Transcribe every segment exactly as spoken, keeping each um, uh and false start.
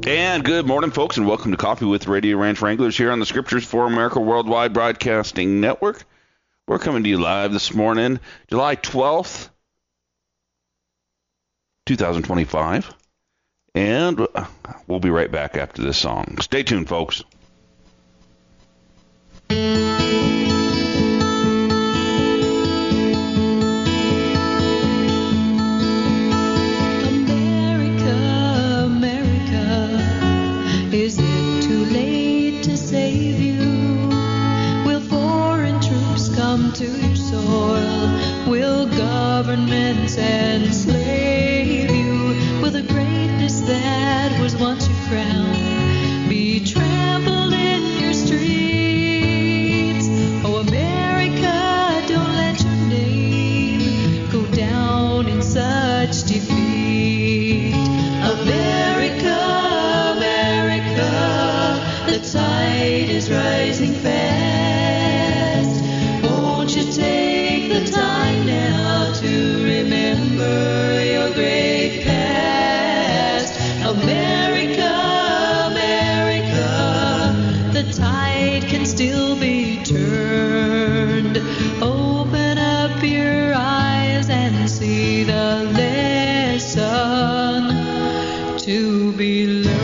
And good morning, folks, and welcome to Coffee with Radio Ranch Wranglers here on the Scriptures for America Worldwide Broadcasting Network. We're coming to you live this morning, July twelfth, twenty twenty-five. And we'll be right back after this song. Stay tuned, folks. To your soil, will governments enslave you? Will the greatness that was once your crown be trampled in your streets? Oh, America, don't let your name go down in such defeat. America, America, the tide is rising fast. Take the time now to remember your great past. America, America, the tide can still be turned. Open up your eyes and see the lesson to be learned.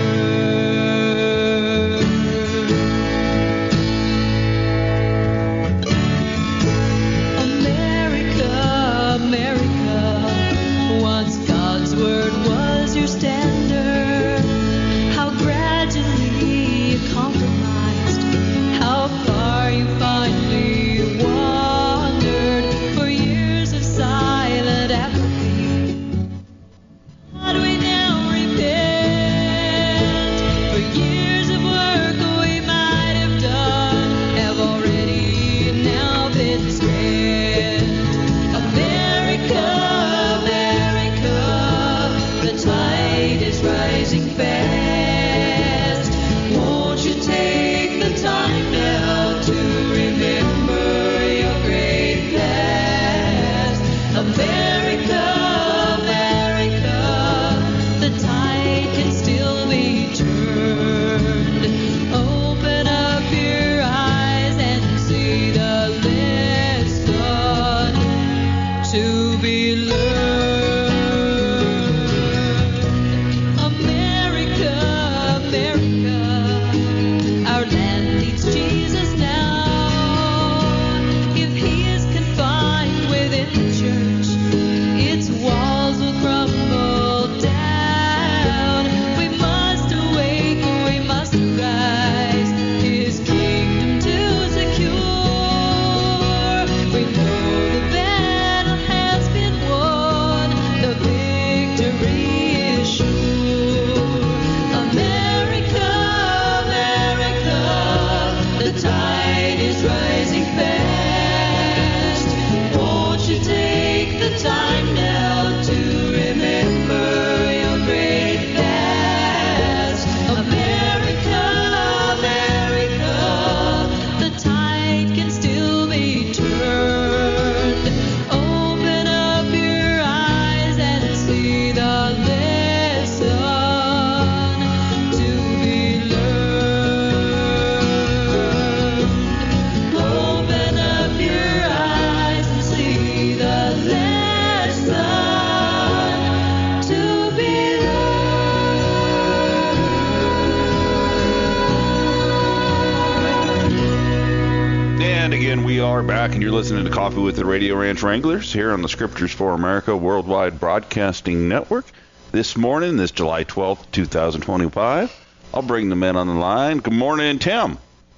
Back, and you're listening to Coffee with the Radio Ranch Wranglers here on the Scriptures for America Worldwide Broadcasting Network. This morning, this July twelfth, twenty twenty-five, I'll bring the men on the line. Good morning, Tim.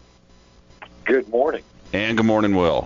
Good morning. And good morning, Will.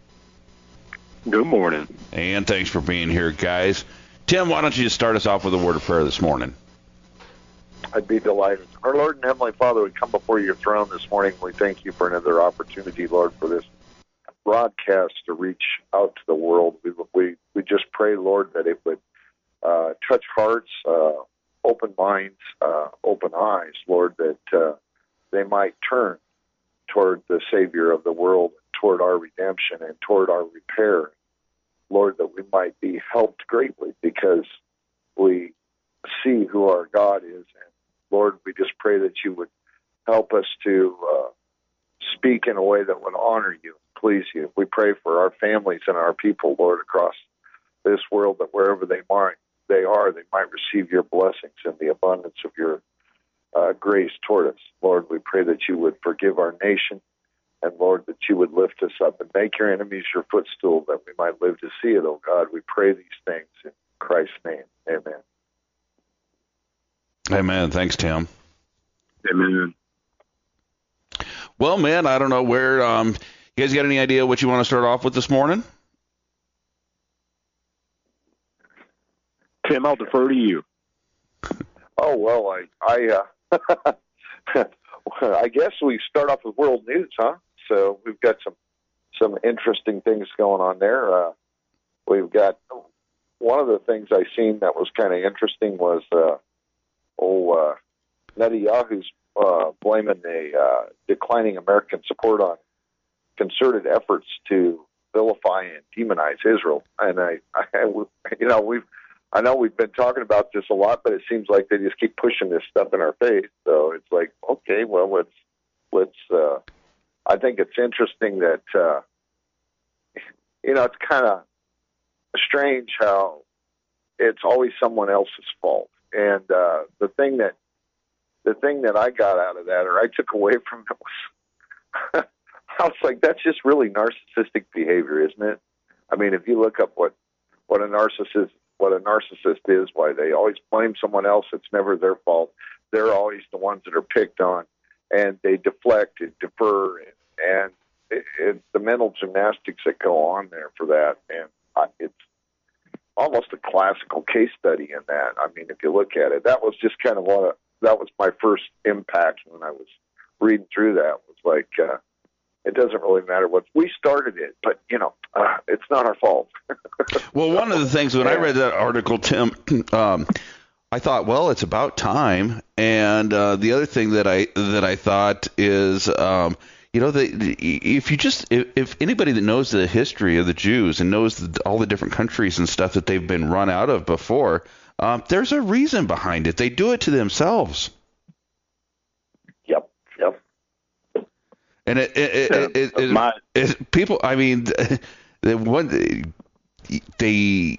Good morning. And thanks for being here, guys. Tim, why don't you just start us off with a word of prayer this morning? I'd be delighted. Our Lord and Heavenly Father, we come before your throne this morning. We thank you for another opportunity, Lord, for this broadcast to reach out to the world. We we, we just pray, Lord, that it would uh, touch hearts, uh, open minds, uh, open eyes, Lord, that uh, they might turn toward the Savior of the world, toward our redemption, and toward our repair. Lord, that we might be helped greatly because we see who our God is. And Lord, we just pray that you would help us to uh, speak in a way that would honor you, please you. We pray for our families and our people, Lord, across this world, that wherever they might, they are, they might receive your blessings and the abundance of your uh, grace toward us. Lord, we pray that you would forgive our nation, and Lord, that you would lift us up and make your enemies your footstool, that we might live to see it, oh God. We pray these things in Christ's name. Amen. Amen. Thanks, Tim. Amen. Well, man, I don't know where, um, you guys got any idea what you want to start off with this morning? Tim, I'll defer to you. Oh, well, I, I, uh, I guess we start off with world news, huh? So we've got some, some interesting things going on there. Uh, we've got, one of the things I seen that was kind of interesting was, uh, oh, uh, Netanyahu's uh, blaming the uh, declining American support on concerted efforts to vilify and demonize Israel. And I, I, you know, we've, I know we've been talking about this a lot, but it seems like they just keep pushing this stuff in our face. So it's like, okay, well, let's, let's. Uh, I think it's interesting that, uh, you know, it's kind of strange how it's always someone else's fault. And uh, the thing that, the thing that I got out of that, or I took away from it, was, I was like, that's just really narcissistic behavior, isn't it? I mean, if you look up what, what a narcissist, what a narcissist is, why they always blame someone else, it's never their fault. They're always the ones that are picked on, and they deflect and defer, and, and it, it's the mental gymnastics that go on there for that. And I, it's almost a classical case study in that. I mean, if you look at it, that was just kind of what a, that was my first impact when I was reading through that. Was like, uh, it doesn't really matter what we started it, but you know, uh, it's not our fault. Well, one of the things when yeah. I read that article, Tim, um, I thought, well, it's about time. And uh, the other thing that I that I thought is, um, you know, the, if you just if, if anybody that knows the history of the Jews and knows the, all the different countries and stuff that they've been run out of before, um, there's a reason behind it. They do it to themselves. Yep. Yep. And it, it, it, it, it, My, it people, I mean, the one they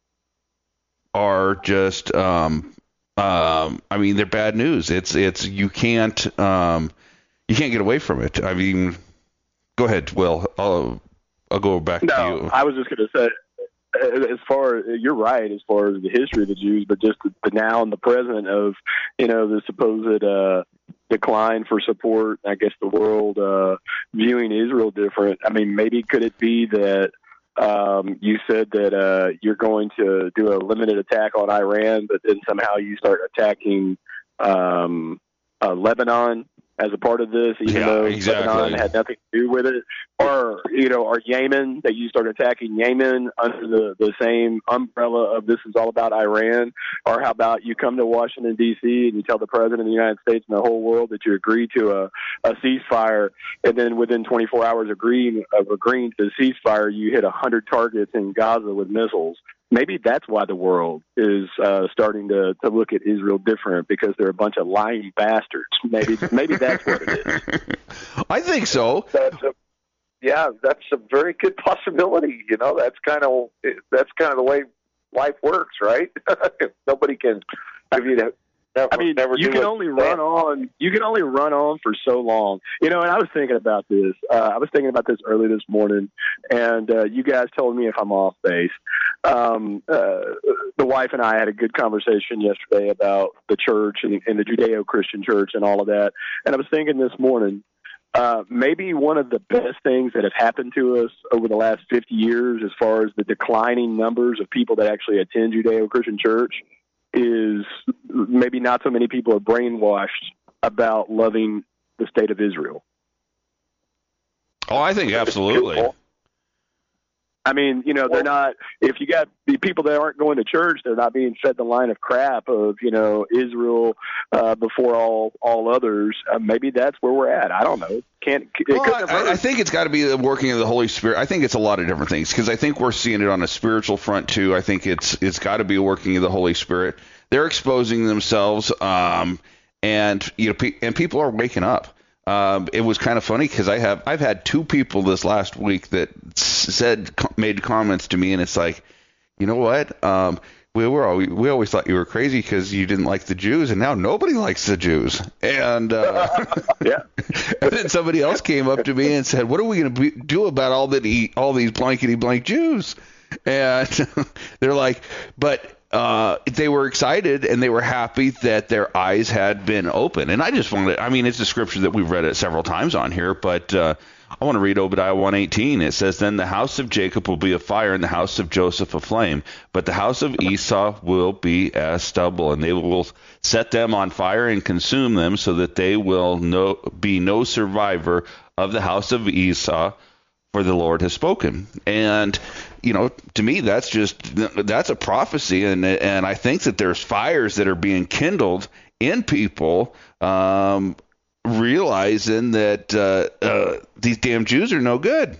are just, um, um, I mean, they're bad news. It's, it's, you can't, um, you can't get away from it. I mean, go ahead, Will. I'll, I'll go back no, to you. I was just going to say, as far as you're right, as far as the history of the Jews, but just the, the now and the present of, you know, the supposed uh, decline for support. I guess the world uh, viewing Israel different. I mean, maybe could it be that um, you said that uh, you're going to do a limited attack on Iran, but then somehow you start attacking um, uh, Lebanon as a part of this, even yeah, though exactly. Lebanon had nothing to do with it? Or, you know, or Yemen, that you start attacking Yemen under the, the same umbrella of this is all about Iran? Or how about you come to Washington, D C, and you tell the President of the United States and the whole world that you agree to a, a ceasefire, and then within twenty-four hours agreeing, of agreeing to the ceasefire, you hit one hundred targets in Gaza with missiles? Maybe that's why the world is uh, starting to, to look at Israel different, because they're a bunch of lying bastards. Maybe maybe that's what it is. I think so. That's a, yeah, that's a very good possibility. You know, that's kind of that's kind of the way life works, right? Nobody can give you that. Never, I mean, never you can only run on. You can only run on for so long, you know. And I was thinking about this. Uh, I was thinking about this early this morning, and uh, you guys told me if I'm off base. Um, uh, the wife and I had a good conversation yesterday about the church and, and the Judeo-Christian church and all of that. And I was thinking this morning, uh, maybe one of the best things that have happened to us over the last fifty years, as far as the declining numbers of people that actually attend Judeo-Christian church, is maybe not so many people are brainwashed about loving the state of Israel. Oh, I think absolutely. I mean, you know, they're not, if you got the people that aren't going to church, they're not being fed the line of crap of, you know, Israel uh, before all, all others. Uh, maybe that's where we're at. I don't know. Can't, it well, I, I think it's got to be the working of the Holy Spirit. I think it's a lot of different things, because I think we're seeing it on a spiritual front too. I think it's it's got to be a working of the Holy Spirit. They're exposing themselves, um, and you know, pe- and people are waking up. Um, it was kind of funny because I have I've had two people this last week that said made comments to me, and it's like, you know what? Um, we were always, we always thought you were crazy because you didn't like the Jews, and now nobody likes the Jews. And uh, yeah. And then somebody else came up to me and said, "What are we going to do about all that all these blankety blank Jews?" And they're like, but. Uh, they were excited and they were happy that their eyes had been open. And I just wanted, I mean, it's a scripture that we've read it several times on here, but uh, I want to read Obadiah one eighteen. It says, "Then the house of Jacob will be a fire and the house of Joseph a flame, but the house of Esau will be as stubble, and they will set them on fire and consume them, so that they will no, be no survivor of the house of Esau, for the Lord has spoken." And you know, to me, that's just that's a prophecy, and and I think that there's fires that are being kindled in people, um, realizing that uh, uh, these damn Jews are no good.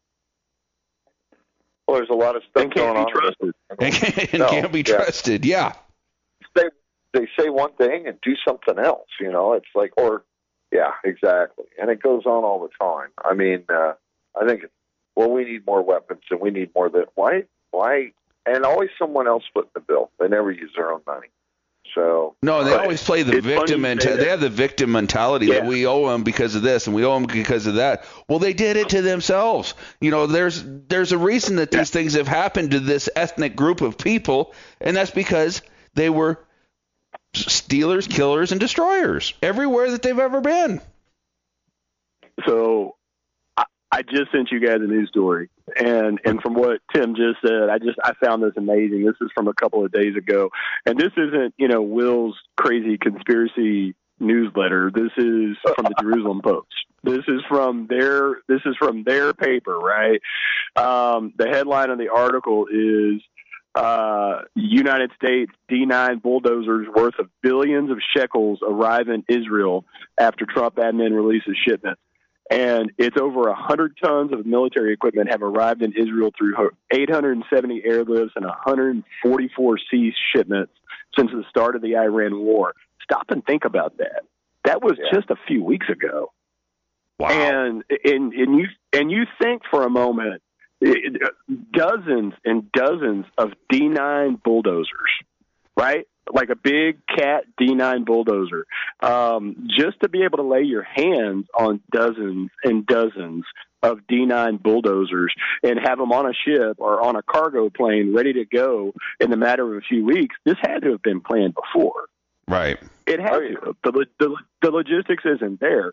Well, there's a lot of stuff And can't going be on. trusted. And can't, and No, can't be yeah. trusted. Yeah. They they say one thing and do something else. You know, it's like, or yeah, exactly, and it goes on all the time. I mean, uh, I think it's, well, we need more weapons and we need more that. Why? Why? And always someone else footing the bill. They never use their own money. So No, they Right. always play the It's funny victim you say mentality. that. They have the victim mentality that Yeah. we owe them because of this and we owe them because of that. Well, they did it to themselves. You know, there's there's a reason that these things have happened to this ethnic group of people, and that's because they were stealers, killers, and destroyers everywhere that they've ever been. So I, I just sent you guys a news story, and and from what Tim just said, I just I found this amazing. This is from a couple of days ago, and this isn't you know Will's crazy conspiracy newsletter. This is from the Jerusalem Post. This is from their this is from their paper, right? Um, the headline of the article is uh, United States D nine bulldozers worth of billions of shekels arrive in Israel after Trump admin releases shipment. And it's over one hundred tons of military equipment have arrived in Israel through eight hundred seventy airlifts and one hundred forty-four sea shipments since the start of the Iran war. Stop and think about that. That was Yeah. just a few weeks ago. Wow. And, and, and, you, and you think for a moment, it, dozens and dozens of D nine bulldozers, right? Like a big cat D nine bulldozer, um, just to be able to lay your hands on dozens and dozens of D nine bulldozers and have them on a ship or on a cargo plane ready to go in the matter of a few weeks. This had to have been planned before. Right. It had Oh, yeah. to. The, the, the logistics isn't there.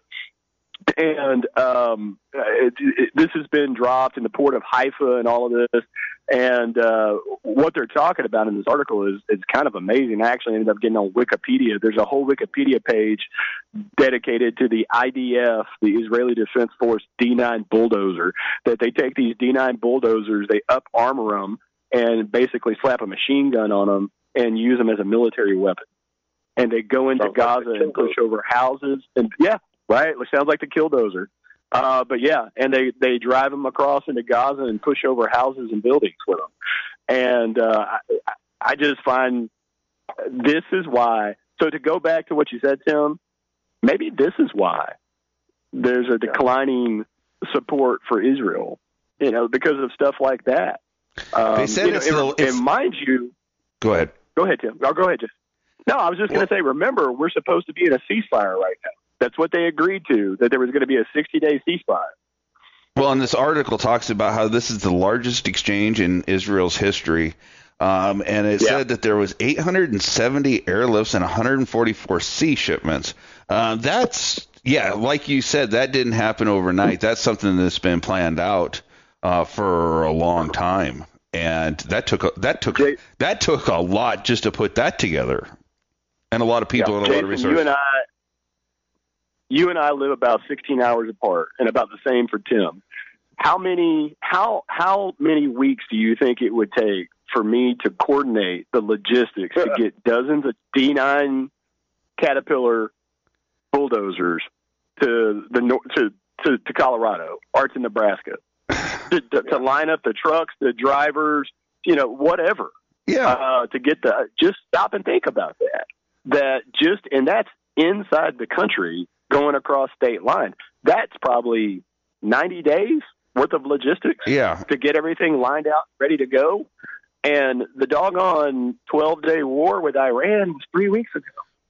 And um, it, it, this has been dropped in the port of Haifa and all of this. And uh, what they're talking about in this article is, is kind of amazing. I actually ended up getting on Wikipedia. There's a whole Wikipedia page dedicated to the I D F, the Israeli Defense Force D nine bulldozer, that they take these D nine bulldozers, they up armor them, and basically slap a machine gun on them and use them as a military weapon. And they go into Sounds like Gaza the and push Killdozer. over houses. And yeah, right. It sounds like the Killdozer. Uh, but yeah, and they, they drive them across into Gaza and push over houses and buildings with them. And uh, I, I just find this is why. So to go back to what you said, Tim, maybe this is why there's a declining support for Israel, you know, because of stuff like that. Um, They said you know, it's and, the- it's- and mind you, Go ahead. go ahead, Tim. Oh, go ahead, Jeff. No, I was just going to say, remember, we're supposed to be in a ceasefire right now. That's what they agreed to, that there was going to be a sixty-day ceasefire. Well, and this article talks about how this is the largest exchange in Israel's history. Um, and it Yeah. said that there was eight hundred seventy airlifts and one hundred forty-four sea shipments. Uh, that's, yeah, like you said, that didn't happen overnight. That's something that's been planned out uh, for a long time. And that took a, that took Jay- that took a lot just to put that together, and a lot of people Yeah, and a lot of Jason, resources. you and I, you and I live about sixteen hours apart, and about the same for Tim. How many how how many weeks do you think it would take for me to coordinate the logistics to get dozens of D nine Caterpillar bulldozers to the nor- to, to to Colorado or to Nebraska to, to, to line up the trucks, the drivers, you know, whatever. yeah, Uh, to get the just stop and think about that. That just and that's inside the country going across state lines. That's probably ninety days worth of logistics Yeah. to get everything lined out, ready to go. And the doggone twelve-day war with Iran was three weeks ago.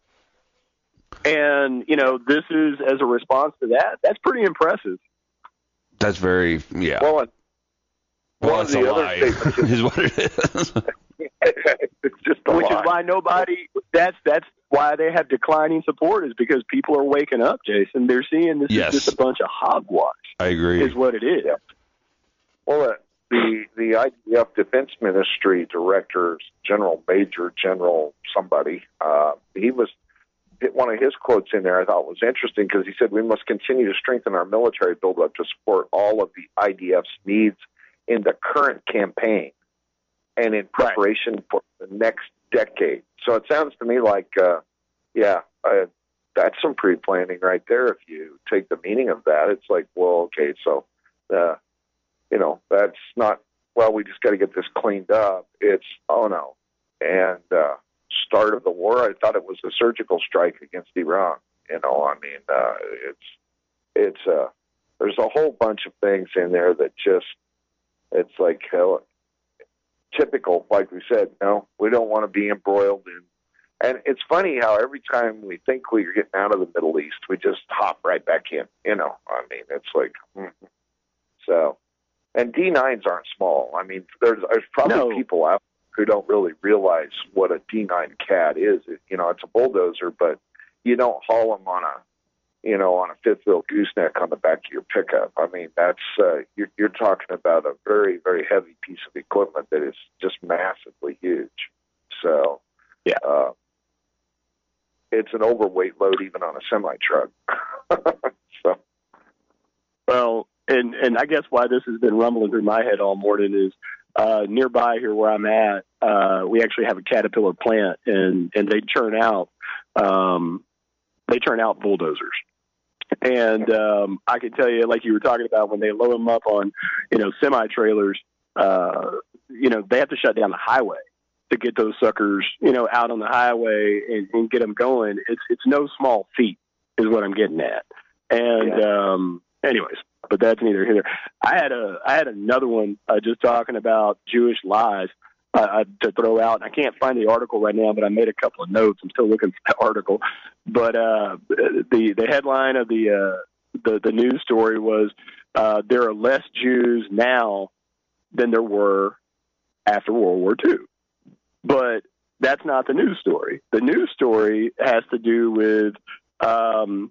And, you know, this is as a response to that. That's pretty impressive. That's very, yeah. Well, and well, one it's of the a other lie, statements is what it is. it's just a Which lie. is why nobody, that's that's why they have declining support, is because people are waking up, Jason. They're seeing this Yes. is just a bunch of hogwash, I agree. is what it is. Yeah. Well, uh, the the I D F Defense Ministry Director, General Major General somebody, uh, he was one of his quotes in there I thought was interesting, because he said, "We must continue to strengthen our military buildup to support all of the I D F's needs in the current campaign and in preparation for the next decade." So it sounds to me like, uh, yeah, uh, that's some pre-planning right there. If you take the meaning of that, it's like, well, okay, so, uh, you know, that's not, well, we just got to get this cleaned up. It's, oh no. And, uh, start of the war, I thought it was a surgical strike against Iran. You know, I mean, uh, it's, it's, uh, there's a whole bunch of things in there that just, it's like, hell, typical, like we said, no, we don't want to be embroiled in. And it's funny how every time we think we're getting out of the Middle East, we just hop right back in. You know, I mean, it's like, mm-hmm. So, and D nines aren't small. I mean, there's, there's probably No. people out who don't really realize what a D nine Cat is. It, you know, it's a bulldozer, but you don't haul them on a, you know, on a fifth wheel gooseneck on the back of your pickup. I mean, that's, uh, you're, you're talking about a very, very heavy piece of equipment that is just massively huge. So, yeah, uh, it's an overweight load even on a semi truck. So, well, and and I guess why this has been rumbling through my head all morning is uh, nearby here where I'm at, uh, we actually have a Caterpillar plant, and and they churn out um, they churn out bulldozers. And um, I can tell you, like you were talking about, when they load them up on, you know, semi trailers, uh, you know, they have to shut down the highway to get those suckers, you know, out on the highway and, and get them going. It's it's no small feat, is what I'm getting at. And Yeah. um, anyways, but that's neither here nor there. I had a I had another one uh, just talking about Jewish lies uh, to throw out. I can't find the article right now, but I made a couple of notes. I'm still looking for the article. But uh, the the headline of the uh, the the news story was uh, there are less Jews now than there were after World War Two. But that's not the news story. The news story has to do with um,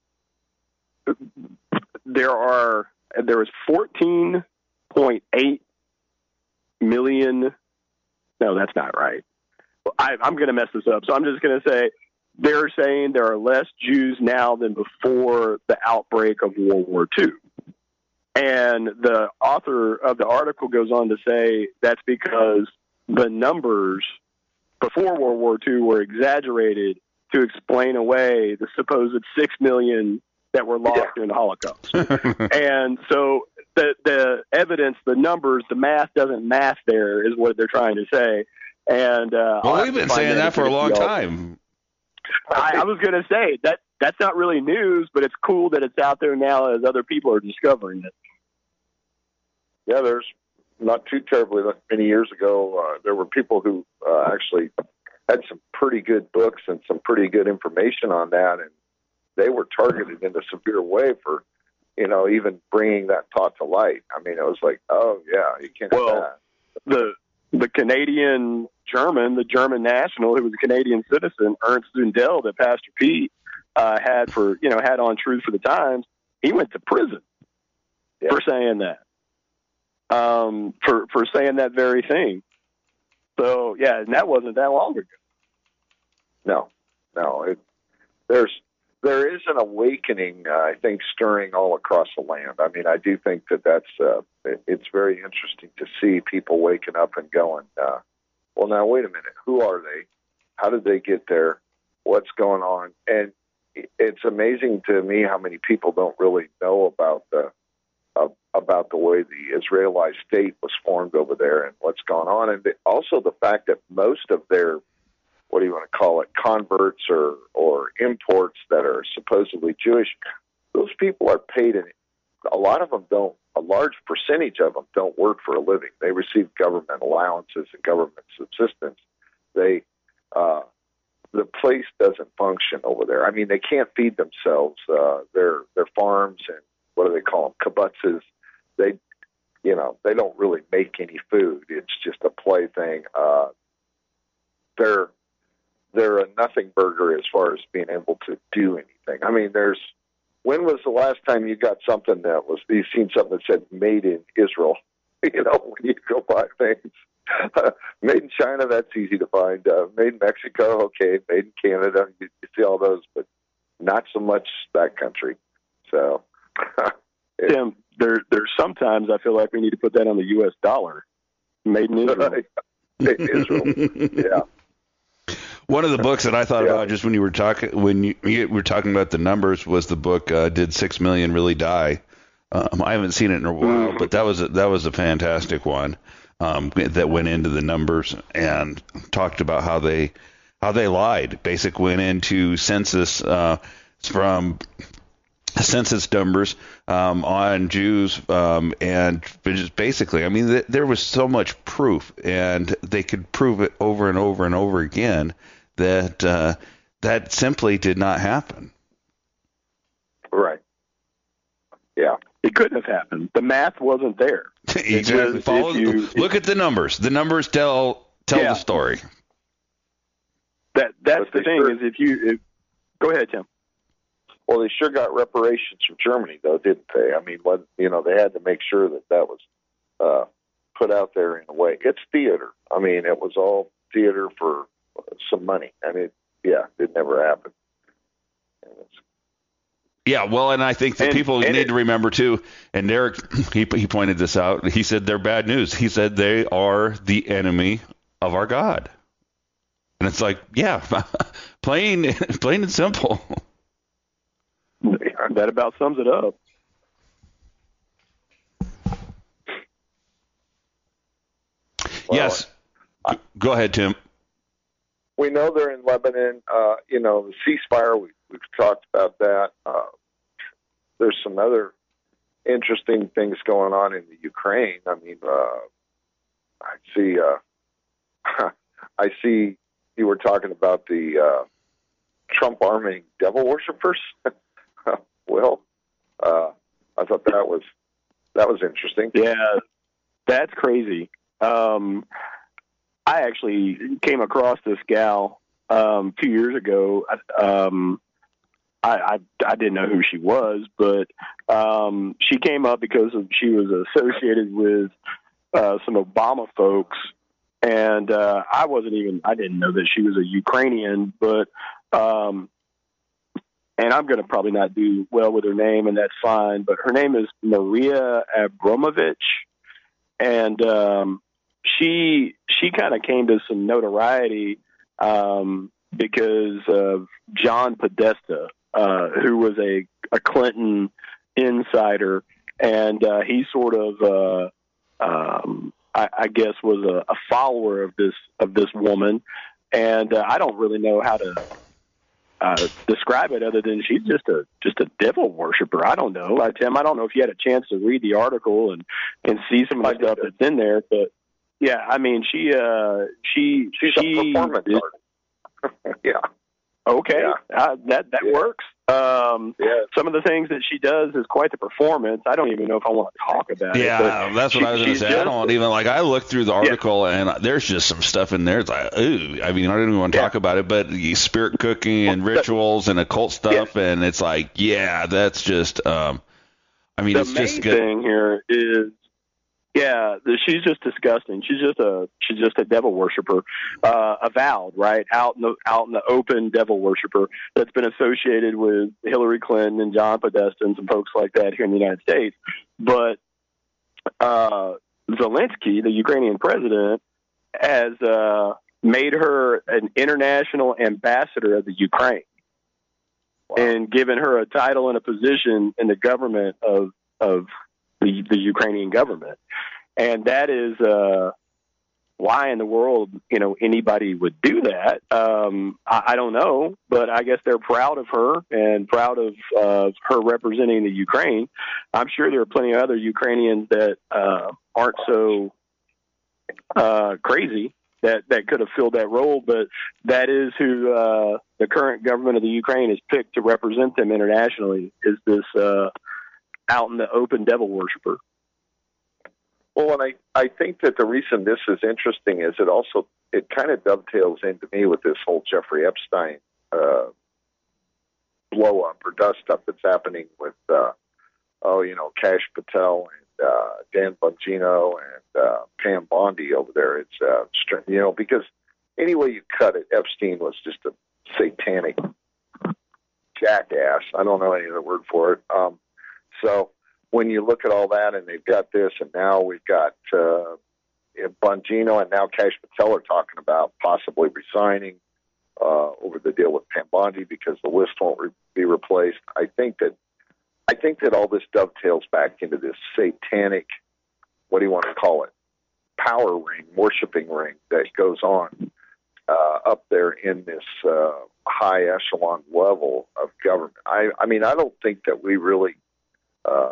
there are there was fourteen point eight million. No, that's not right. I, I'm going to mess this up, so I'm just going to say they're saying there are less Jews now than before the outbreak of World War Two. And the author of the article goes on to say that's because the numbers before World War Two were exaggerated to explain away the supposed six million that were lost Yeah. during the Holocaust. And so the the evidence, the numbers, the math doesn't match there, is what they're trying to say. And uh, Well, I'll we've have to been find saying that for a long y'all. time. I, I was going to say that that's not really news, but it's cool that it's out there now as other people are discovering it. yeah, there's not too terribly many years ago, uh, there were people who uh, actually had some pretty good books and some pretty good information on that, and they were targeted in a severe way for, you know, even bringing that thought to light. I mean, it was like, oh, yeah, you can't Well, have that. The the Canadian German, the German national, who was a Canadian citizen, Ernst Zundel, that Pastor Pete uh, had for you know had on Truth for the Times, he went to prison Yeah. for saying that, um, for for saying that very thing. So yeah, and that wasn't that long ago. No, no. It, there's there is an awakening, uh, I think, stirring all across the land. I mean, I do think that that's uh, it, it's very interesting to see people waking up and going, uh, well, now wait a minute, who are they? How did they get there? What's going on? And it's amazing to me how many people don't really know about the uh, about the way the Israelite state was formed over there and what's going on, and the, also the fact that most of their what do you want to call it, converts or, or imports that are supposedly Jewish, those people are paid, and a lot of them don't, a large percentage of them don't work for a living. They receive government allowances and government subsistence. They, uh, the place doesn't function over there. I mean, they can't feed themselves. Uh, their, their farms and what do they call them, kibbutzes, they, you know, they don't really make any food. It's just a plaything. Uh, they're, they're a nothing burger as far as being able to do anything. I mean, there's, when was the last time you got something that was, you've seen something that said made in Israel? You know, when you go buy things. Uh, made in China, that's easy to find. Uh, made in Mexico, okay. Made in Canada, you, you see all those, but not so much that country. So, Tim, there, there's sometimes I feel like we need to put that on the U S dollar. Made in Israel. Made in Israel, yeah. One of the books that I thought yeah. about just when you were talking when you, you were talking about the numbers was the book uh, "Did Six Million Really Die?" Um, I haven't seen it in a while, but that was a, that was a fantastic one um, that went into the numbers and talked about how they how they lied. Basically, went into census uh, from census numbers um, on Jews um, and just basically, I mean, th- there was so much proof, and they could prove it over and over and over again. That uh, that simply did not happen. Right. Yeah. It couldn't have happened. The math wasn't there. Exactly. Follow, you, look at the numbers. The numbers tell tell yeah. the story. That that's But the thing sure, is if you if, go ahead, Tim. Well, they sure got reparations from Germany, though, didn't they? I mean, what you know, they had to make sure that that was uh, put out there in a way. It's theater. I mean, it was all theater for some money, and it, yeah, it never happened. Yeah, well, and I think the and, people and need it, to remember too. And Derek, he he pointed this out. He said they're bad news. He said they are the enemy of our God, and it's like, yeah, plain, plain and simple. That about sums it up. Well, yes, I, go ahead, Tim. We know they're in Lebanon. Uh, you know, the ceasefire, we, we've talked about that. Uh, there's some other interesting things going on in the Ukraine. I mean, uh, I see, uh, I see you were talking about the uh, Trump arming devil worshippers. Well, uh, I thought that was, that was interesting. Yeah, that's crazy. Um, I actually came across this gal um, two years ago. Um, I, I I didn't know who she was, but um, she came up because of, she was associated with uh, some Obama folks, and uh, I wasn't even I didn't know that she was a Ukrainian, but um, and I'm going to probably not do well with her name, and that's fine. But her name is Maria Abramovich, and um, she she kind of came to some notoriety um, because of John Podesta, uh, who was a, a Clinton insider, and uh, he sort of, uh, um, I, I guess, was a, a follower of this of this woman, and uh, I don't really know how to uh, describe it other than she's just a just a devil worshiper. I don't know, uh, Tim. I don't know if you had a chance to read the article and and see some of the stuff that's in there, but. Yeah, I mean, she, uh, she, she's she, a performance is, artist. Yeah. Okay, yeah. Uh, that that yeah. works. Um, yeah. Some of the things that she does is quite the performance. I don't even know if I want to talk about yeah, it. Yeah, that's what she, I was going to say. Just, I don't even like. I looked through the article yeah. and there's just some stuff in there. It's like, ooh. I mean, I don't even want to yeah. talk about it, but spirit cooking and well, rituals and occult stuff, yeah. and it's like, yeah, that's just. Um, I mean, the it's main just good. thing here is. Yeah, she's just disgusting. She's just a she's just a devil worshiper, uh, avowed, right? Out in the out in the open devil worshiper that's been associated with Hillary Clinton and John Podesta and some folks like that here in the United States. But uh, Zelensky, the Ukrainian president, has uh, made her an international ambassador of the Ukraine, wow. and given her a title and a position in the government of of the, the Ukrainian government. And that is, uh, why in the world, you know, anybody would do that. Um, I, I don't know, but I guess they're proud of her and proud of uh, her representing the Ukraine. I'm sure there are plenty of other Ukrainians that uh, aren't so uh, crazy that, that could have filled that role, but that is who uh, the current government of the Ukraine has picked to represent them internationally, is this uh, out in the open devil worshiper. Well, and I, I think that the reason this is interesting is it also, it kind of dovetails into me with this whole Jeffrey Epstein uh, blow up or dust up that's happening with, uh, oh, you know, Kash Patel and uh, Dan Bongino and uh, Pam Bondi over there. It's, uh, you know, because any way you cut it, Epstein was just a satanic jackass. I don't know any other word for it. Um, so, when you look at all that, and they've got this, and now we've got uh, Bongino and now Kash Patel are talking about possibly resigning uh, over the deal with Pam Bondi because the list won't re- be replaced. I think that I think that all this dovetails back into this satanic, what do you want to call it, power ring, worshiping ring that goes on uh, up there in this uh, high echelon level of government. I, I mean, I don't think that we really. Uh,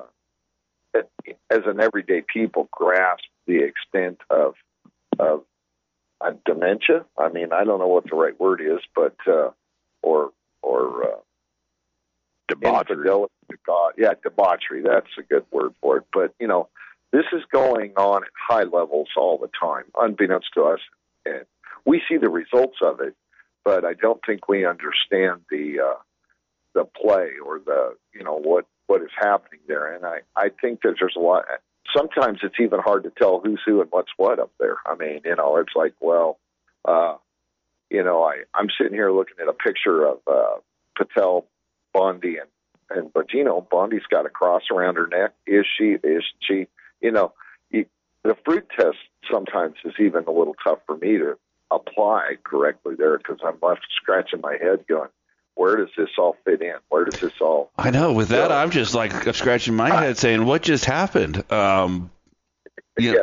as an everyday people, grasp the extent of of uh, dementia. I mean, I don't know what the right word is, but uh, or or uh, debauchery. To God, yeah, debauchery. That's a good word for it. But you know, this is going on at high levels all the time, unbeknownst to us, and we see the results of it. But I don't think we understand the uh, the play or the you know what. what is happening there. And I, I think that there's a lot, sometimes it's even hard to tell who's who and what's what up there. I mean, you know, it's like, well, uh, you know, I, I'm sitting here looking at a picture of uh, Patel, Bondi, and, and Bongino. Bondi's got a cross around her neck. Is she, is she, you know, you, the fruit test sometimes is even a little tough for me to apply correctly there because I'm left scratching my head going, where does this all fit in? Where does this all... I know. With that, go? I'm just like scratching my head saying, what just happened? Um, yeah.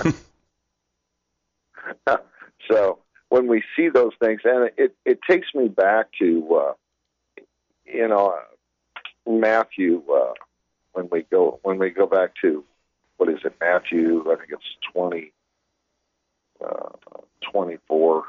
So when we see those things, and it, it takes me back to, uh, you know, uh, Matthew, uh, when we go when we go back to, what is it, Matthew, I think it's twenty, uh, twenty-four,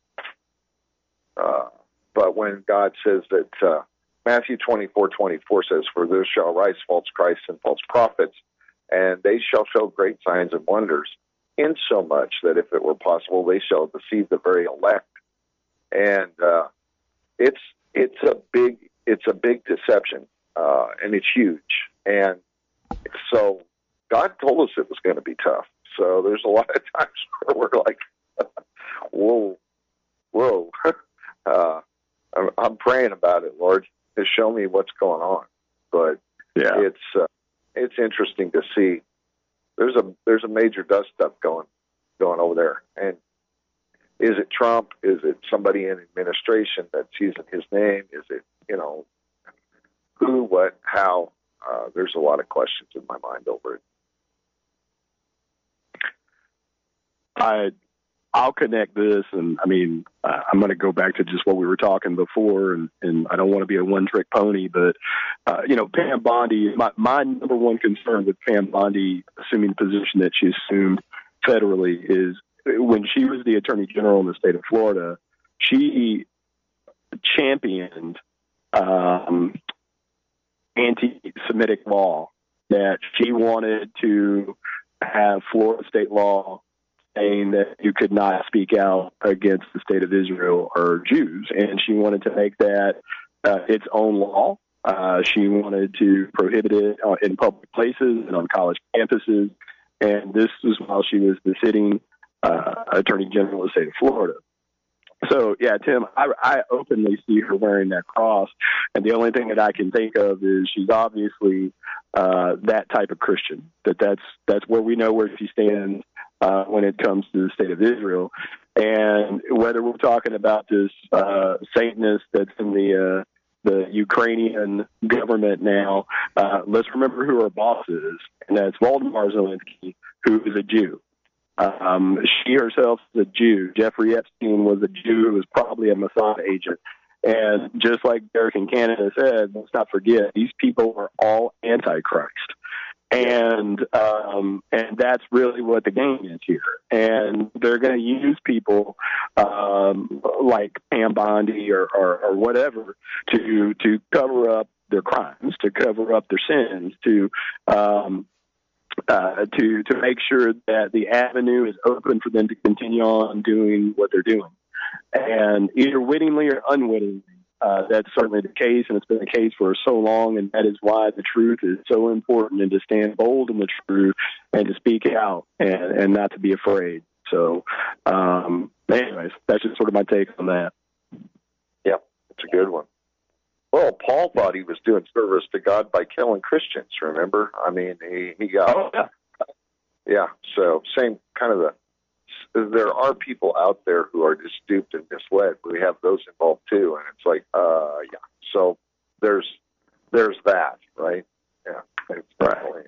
uh, but when God says that, uh, Matthew twenty-four twenty-four says, for there shall rise false Christs and false prophets, and they shall show great signs and wonders, insomuch that if it were possible, they shall deceive the very elect. And uh, it's it's a big it's a big deception, uh, and it's huge. And so God told us it was going to be tough. So there's a lot of times where we're like, whoa, whoa. uh, I'm, I'm praying about it, Lord, to show me what's going on. But yeah, it's uh, it's interesting to see. There's a there's a major dust up going going over there, and is it Trump? Is it somebody in administration that's using his name? Is it you know who, what, how? Uh, there's a lot of questions in my mind over it. I. I'll connect this, and I mean, uh, I'm going to go back to just what we were talking before, and, and I don't want to be a one-trick pony, but, uh, you know, Pam Bondi, my, my number one concern with Pam Bondi assuming the position that she assumed federally is when she was the Attorney General in the state of Florida, she championed um, anti-Semitic law, that she wanted to have Florida state law saying that you could not speak out against the state of Israel or Jews. And she wanted to make that uh, its own law. Uh, she wanted to prohibit it uh, in public places and on college campuses. And this was while she was the sitting uh, Attorney General of the state of Florida. So, yeah, Tim, I, I openly see her wearing that cross. And the only thing that I can think of is she's obviously uh, that type of Christian, that that's, that's where we know where she stands uh, when it comes to the state of Israel. And whether we're talking about this uh, Satanist that's in the uh, the Ukrainian government now, uh, let's remember who our boss is, and that's Volodymyr Zelensky, who is a Jew. Um, she herself is a Jew. Jeffrey Epstein was a Jew who was probably a Mossad agent. And just like Derek in Canada said, let's not forget, these people are all Antichrist. And um, and that's really what the game is here. And they're going to use people um, like Pam Bondi or, or, or whatever to to cover up their crimes, to cover up their sins, to um, uh, to to make sure that the avenue is open for them to continue on doing what they're doing. And either wittingly or unwittingly, Uh, that's certainly the case, and it's been the case for so long, and that is why the truth is so important, and to stand bold in the truth and to speak out and, and not to be afraid. So, um, anyways, that's just sort of my take on that. Yeah, it's a good one. Well, Paul thought he was doing service to God by killing Christians, remember? I mean, he, he got... Oh, yeah. Yeah, so same kind of the... There are people out there who are just duped and misled. We have those involved too, and it's like, uh, yeah. So there's there's that, right? Yeah, it's definitely.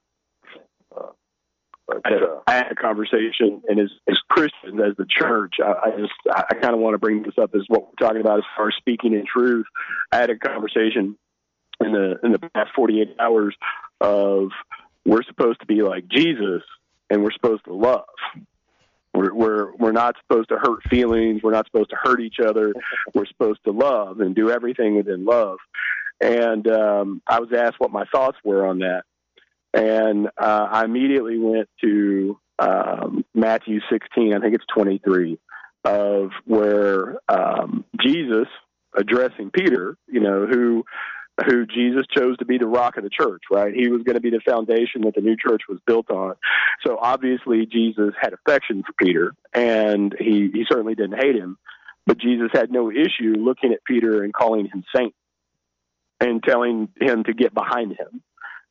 Uh, but, I, uh, I had a conversation, and as as Christians, as the church, I, I just I kind of want to bring this up as what we're talking about as far as speaking in truth. I had a conversation in the in the past forty-eight hours of we're supposed to be like Jesus, and we're supposed to love. We're, we're we're not supposed to hurt feelings. We're not supposed to hurt each other. We're supposed to love and do everything within love. And um, I was asked what my thoughts were on that. And uh, I immediately went to um, Matthew sixteen, I think it's twenty-three, of where um, Jesus addressing Peter, you know, who who Jesus chose to be the rock of the church, right? He was going to be the foundation that the new church was built on. So obviously Jesus had affection for Peter, and he, he certainly didn't hate him, but Jesus had no issue looking at Peter and calling him saint and telling him to get behind him.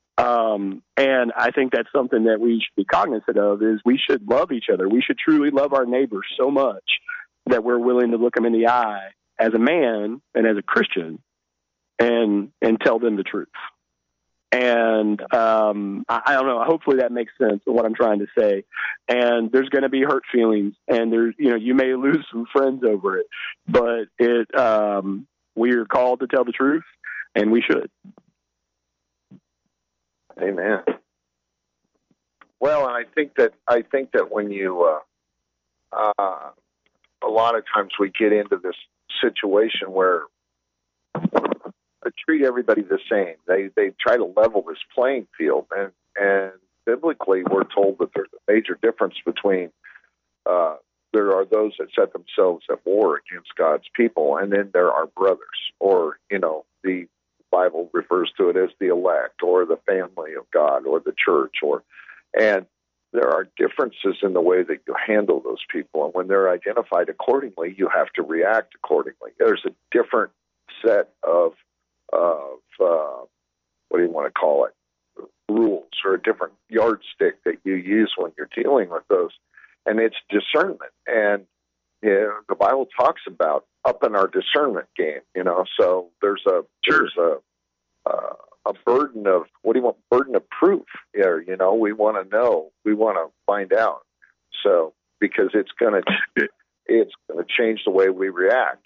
Um, and I think that's something that we should be cognizant of, is we should love each other. We should truly love our neighbors so much that we're willing to look them in the eye as a man and as a Christian and and tell them the truth. And um, I, I don't know, hopefully that makes sense of what I'm trying to say. And there's going to be hurt feelings, and there's, you know, you may lose some friends over it, but it um, we are called to tell the truth, and we should. Amen. Well, and I think that I think that when you, uh, uh, a lot of times we get into this situation where treat everybody the same. They they try to level this playing field, and and biblically we're told that there's a major difference between uh, there are those that set themselves at war against God's people, and then there are brothers, or you know, the Bible refers to it as the elect, or the family of God, or the church, or and there are differences in the way that you handle those people, and when they're identified accordingly, you have to react accordingly. There's a different set of of, uh, what do you want to call it, rules, or a different yardstick that you use when you're dealing with those. And it's discernment. And you know, the Bible talks about upping our discernment game, you know, so there's a, sure. there's a, uh, a burden of, what do you want, burden of proof here, you know, we want to know, we want to find out. So, because it's going to, it's going to change the way we react.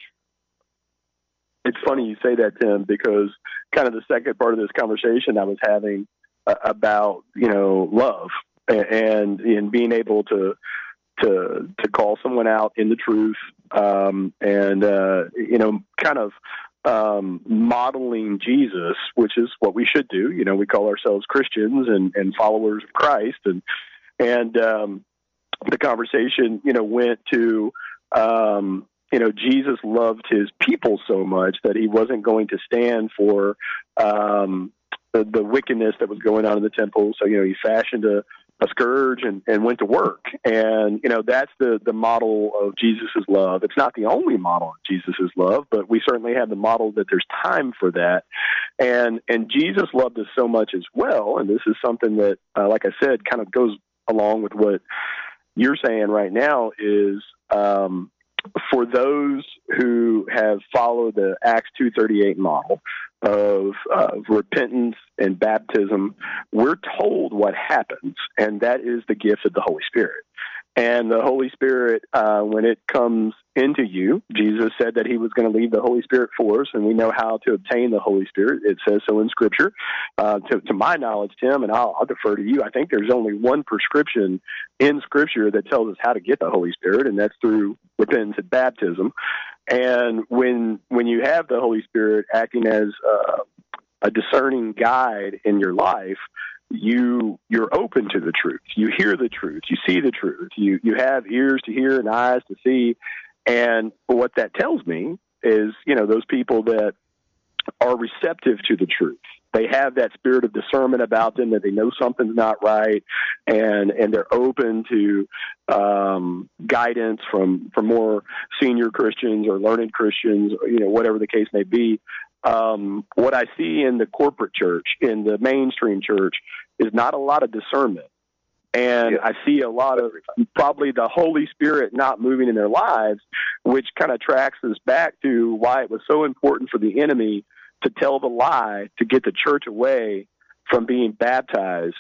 It's funny you say that, Tim, because kind of the second part of this conversation I was having uh, about, you know, love and and being able to to to call someone out in the truth, um, and uh, you know, kind of um, modeling Jesus, which is what we should do. You know, we call ourselves Christians and, and followers of Christ, and and um, the conversation, you know, went to. Um, You know, Jesus loved his people so much that he wasn't going to stand for um, the, the wickedness that was going on in the temple. So, you know, he fashioned a, a scourge and, and went to work. And, you know, that's the, the model of Jesus's love. It's not the only model of Jesus's love, but we certainly have the model that there's time for that. And, and Jesus loved us so much as well. And this is something that, uh, like I said, kind of goes along with what you're saying right now is, um, for those who have followed the Acts two thirty-eight model of, of repentance and baptism, we're told what happens, and that is the gift of the Holy Spirit. And the Holy Spirit, uh, when it comes into you, Jesus said that he was going to leave the Holy Spirit for us, and we know how to obtain the Holy Spirit. It says so in Scripture. Uh, to, to my knowledge, Tim, and I'll, I'll defer to you, I think there's only one prescription in Scripture that tells us how to get the Holy Spirit, and that's through repentance and baptism. And when when you have the Holy Spirit acting as uh, a discerning guide in your life, you you're open to the truth. You hear the truth. You see the truth. You you have ears to hear and eyes to see. And what that tells me is, you know, those people that are receptive to the truth. They have that spirit of discernment about them, that they know something's not right, and and they're open to um, guidance from from more senior Christians or learned Christians, or, you know, whatever the case may be. Um, what I see in the corporate church, in the mainstream church, is not a lot of discernment. And yeah. I see a lot of probably the Holy Spirit not moving in their lives, which kind of tracks us back to why it was so important for the enemy to tell the lie to get the church away from being baptized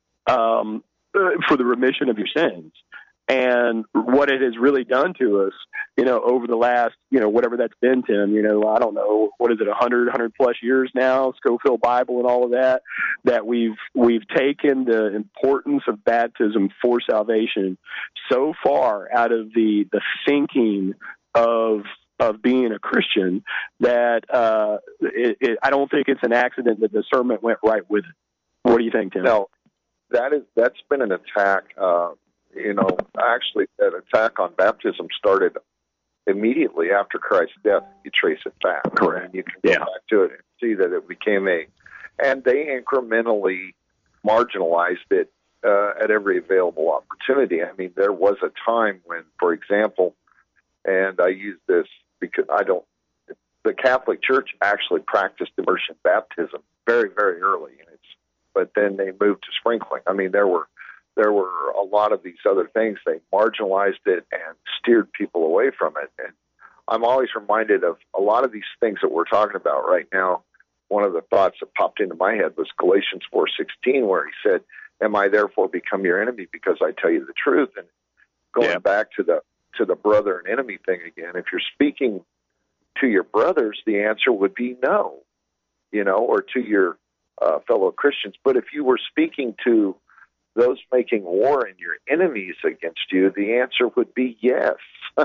um, for the remission of your sins. And what it has really done to us, you know, over the last, you know, whatever that's been, Tim, you know, I don't know, what is it, one hundred, one hundred plus years now, Scofield Bible and all of that, that we've we've taken the importance of baptism for salvation so far out of the, the thinking of of being a Christian that uh, it, it, I don't think it's an accident that discernment went right with it. What do you think, Tim? No, that is, that's been an attack. Uh, you know, actually, that attack on baptism started immediately after Christ's death. You trace it back. Correct. And you can go yeah. back to it and see that it became a, and they incrementally marginalized it uh, at every available opportunity. I mean, there was a time when, for example, and I use this because I don't, the Catholic Church actually practiced immersion baptism very, very early, and it's, but then they moved to sprinkling. I mean, there were there were a lot of these other things. They marginalized it and steered people away from it. And I'm always reminded of a lot of these things that we're talking about right now. One of the thoughts that popped into my head was Galatians four sixteen, where he said, "Am I therefore become your enemy because I tell you the truth?" And going yeah. back to the to the brother and enemy thing again, if you're speaking to your brothers, the answer would be no, you know, or to your uh, fellow Christians. But if you were speaking to those making war and your enemies against you, the answer would be yes.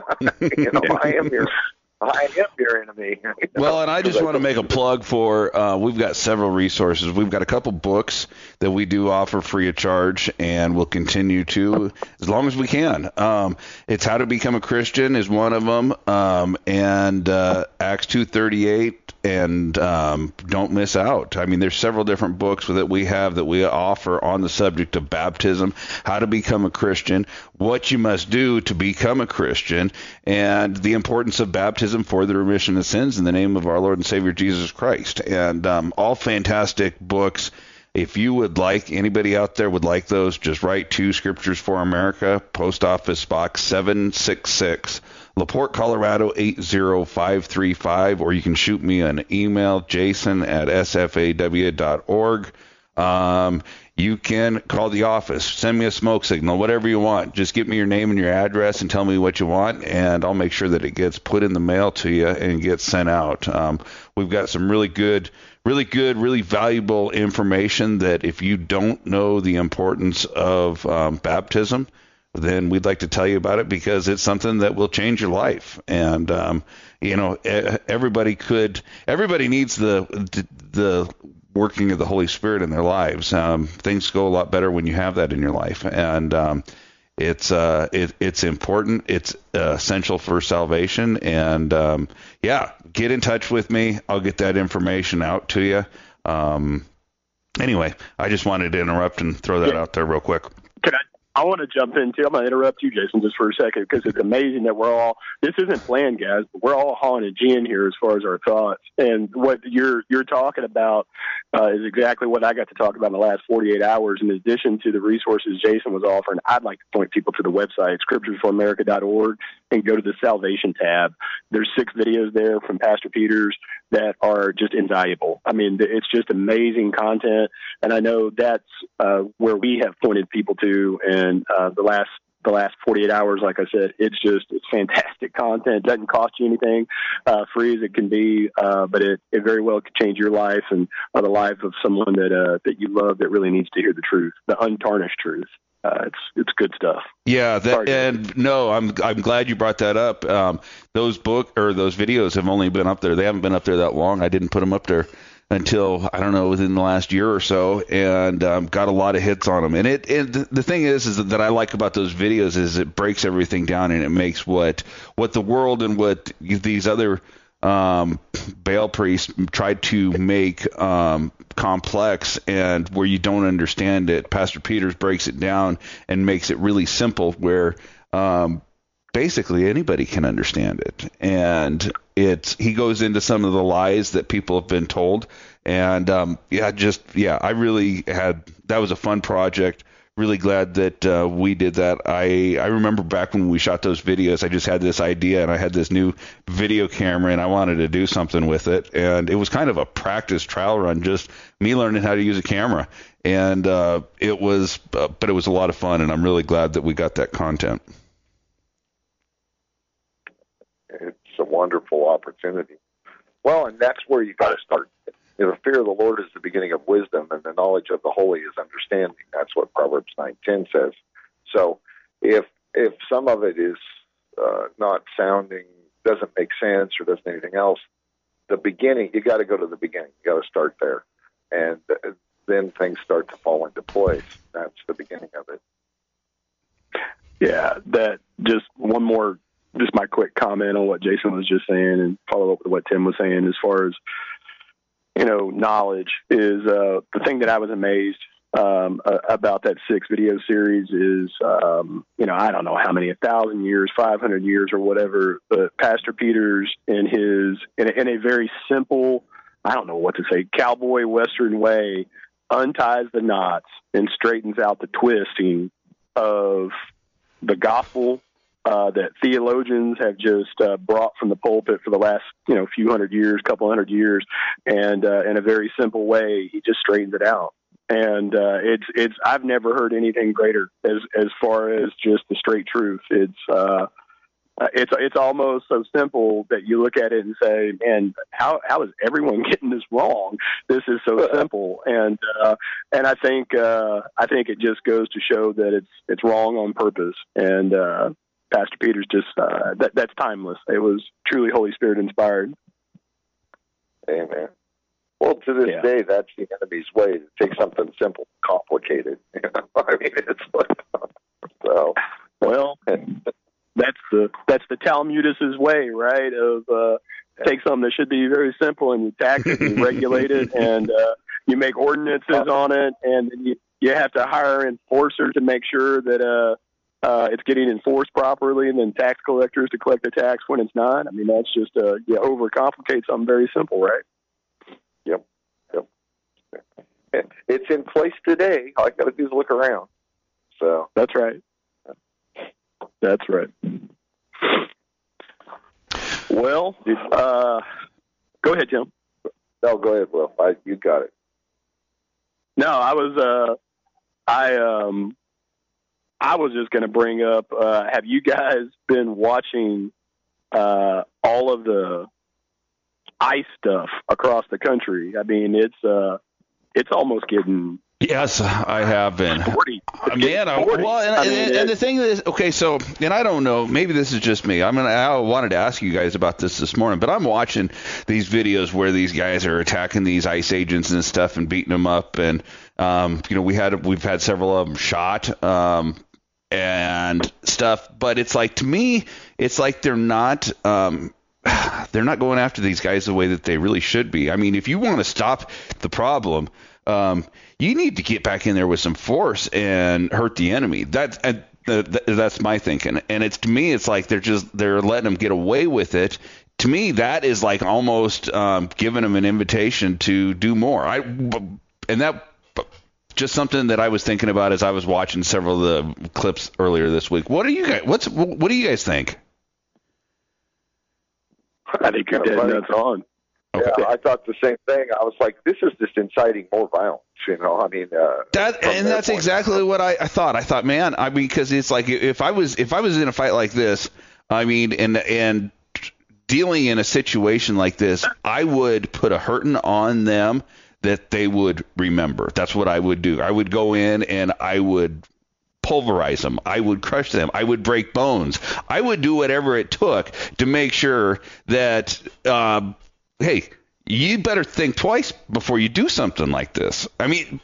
you know, I am your I am your enemy. You know? Well, and I just want to make a plug for, uh, we've got several resources. We've got a couple books that we do offer free of charge, and we'll continue to as long as we can. Um, it's How to Become a Christian is one of them, um, and uh, Acts two thirty-eight, and um, Don't Miss Out. I mean, there's several different books that we have that we offer on the subject of baptism, how to become a Christian, what you must do to become a Christian, and the importance of baptism for the remission of sins in the name of our Lord and Savior Jesus Christ. And um, all fantastic books. If you would like, anybody out there would like those, just write to Scriptures for America, Post Office Box seven six six, LaPorte, Colorado eight zero five three five, or you can shoot me an email, jason at s f a w dot org. Um, you can call the office, send me a smoke signal, whatever you want. Just give me your name and your address and tell me what you want, and I'll make sure that it gets put in the mail to you and gets sent out. Um, we've got some really good, really good, really valuable information that if you don't know the importance of um, baptism, then we'd like to tell you about it, because it's something that will change your life. And, um, you know, everybody could, everybody needs the, the, working of the Holy Spirit in their lives. Um, things go a lot better when you have that in your life, and um, it's uh, it, it's important. It's uh, essential for salvation. And um, yeah, get in touch with me. I'll get that information out to you. Um, anyway, I just wanted to interrupt and throw that yeah. out there real quick. Can I? I want to jump in, too. I'm going to interrupt you, Jason, just for a second, because it's amazing that we're all, this isn't planned, guys, but we're all hauling a gin here as far as our thoughts. And what you're you're talking about uh, is exactly what I got to talk about in the last forty-eight hours. In addition to the resources Jason was offering, I'd like to point people to the website, scriptures for america dot org, and go to the Salvation tab. There's six videos there from Pastor Peters that are just invaluable. I mean, it's just amazing content, and I know that's uh, where we have pointed people to, and And uh, the last the last forty-eight hours, like I said, it's just, it's fantastic content. It doesn't cost you anything, uh, free as it can be, uh, but it, it very well could change your life and uh, the life of someone that, uh, that you love that really needs to hear the truth, the untarnished truth. Uh, it's it's good stuff. Yeah, that, Sorry, and no, I'm I'm glad you brought that up. Um, those book or those videos have only been up there. They haven't been up there that long. I didn't put them up there until, I don't know, within the last year or so, and um, got a lot of hits on them. And it, it the thing is, is that I like about those videos is it breaks everything down and it makes what what the world and what these other um, Baal priests tried to make um, complex and where you don't understand it. Pastor Peters breaks it down and makes it really simple where um, basically anybody can understand it. And it's he goes into some of the lies that people have been told. And um, yeah, just yeah, I really had that was a fun project. Really glad that uh, we did that. I, I remember back when we shot those videos, I just had this idea and I had this new video camera and I wanted to do something with it. And it was kind of a practice trial run, just me learning how to use a camera. And uh, it was, uh, but it was a lot of fun, and I'm really glad that we got that content. It's a wonderful opportunity. Well, and that's where you got to start. You know, the fear of the Lord is the beginning of wisdom, and the knowledge of the holy is understanding. That's what Proverbs nine ten says. So if if some of it is uh, not sounding, doesn't make sense, or doesn't anything else, the beginning, you got to go to the beginning. You got to start there. And uh, then things start to fall into place. That's the beginning of it. Yeah, that just one more, just my quick comment on what Jason was just saying and follow up with what Tim was saying as far as, you know, knowledge is uh, the thing that I was amazed um, uh, about that six video series is, um, you know, I don't know how many, a thousand years, five hundred years or whatever, but Pastor Peters in his, in a, in a very simple, I don't know what to say, cowboy Western way, unties the knots and straightens out the twisting of the gospel Uh, that theologians have just uh, brought from the pulpit for the last, you know, few hundred years, couple hundred years, and uh, in a very simple way, he just straightens it out. And uh, it's it's I've never heard anything greater as as far as just the straight truth. It's uh, it's it's almost so simple that you look at it and say, man, how how is everyone getting this wrong? This is so simple, and uh, and I think uh, I think it just goes to show that it's it's wrong on purpose. And uh, Pastor Peters just, uh, that, that's timeless. It was truly Holy Spirit inspired. Amen. Well, to this yeah. day, that's the enemy's way, to take something simple, complicated. You know? I mean, it's like, so. Well, that's the, that's the Talmudist's way, right? Of, uh, take something that should be very simple and you tax it and you regulate it and, uh, you make ordinances on it, and then you, you have to hire an enforcer to make sure that, uh, Uh, it's getting enforced properly, and then tax collectors to collect the tax when it's not. I mean, that's just, uh, you overcomplicate something very simple, right? Yep. Yep. It's in place today. All I got to do is look around. So that's right. That's right. Well, uh, go ahead, Tim. No, go ahead, Will. I, you got it. No, I was, uh, I, um, I was just going to bring up, uh, have you guys been watching uh, all of the ice stuff across the country? I mean, it's uh, it's almost getting... Yes, I have been. forty. Man, I, well, and, I mean, and, and the thing is, okay, so, and I don't know, maybe this is just me. I mean, I wanted to ask you guys about this this morning, but I'm watching these videos where these guys are attacking these ICE agents and stuff and beating them up, and um, you know, we had we've had several of them shot. Um, and stuff, but it's like, to me, it's like they're not um, they're not going after these guys the way that they really should be. I mean, if you want to stop the problem, um, you need to get back in there with some force and hurt the enemy. That's uh, th- that's my thinking. And it's, to me, it's like they're just they're letting them get away with it. To me, that is like almost um, giving them an invitation to do more. I and that. Just something that I was thinking about as I was watching several of the clips earlier this week. What do you guys? What's what do you guys think? I think you're dead nuts on. Okay. Yeah, I thought the same thing. I was like, this is just inciting more violence. You know, I mean, uh, that and that's exactly what I, I thought. I thought, man, I mean, because it's like if I was if I was in a fight like this, I mean, and and dealing in a situation like this, I would put a hurting on them that they would remember. That's what I would do. I would go in and I would pulverize them. I would crush them. I would break bones. I would do whatever it took to make sure that, um, hey, you better think twice before you do something like this. I mean,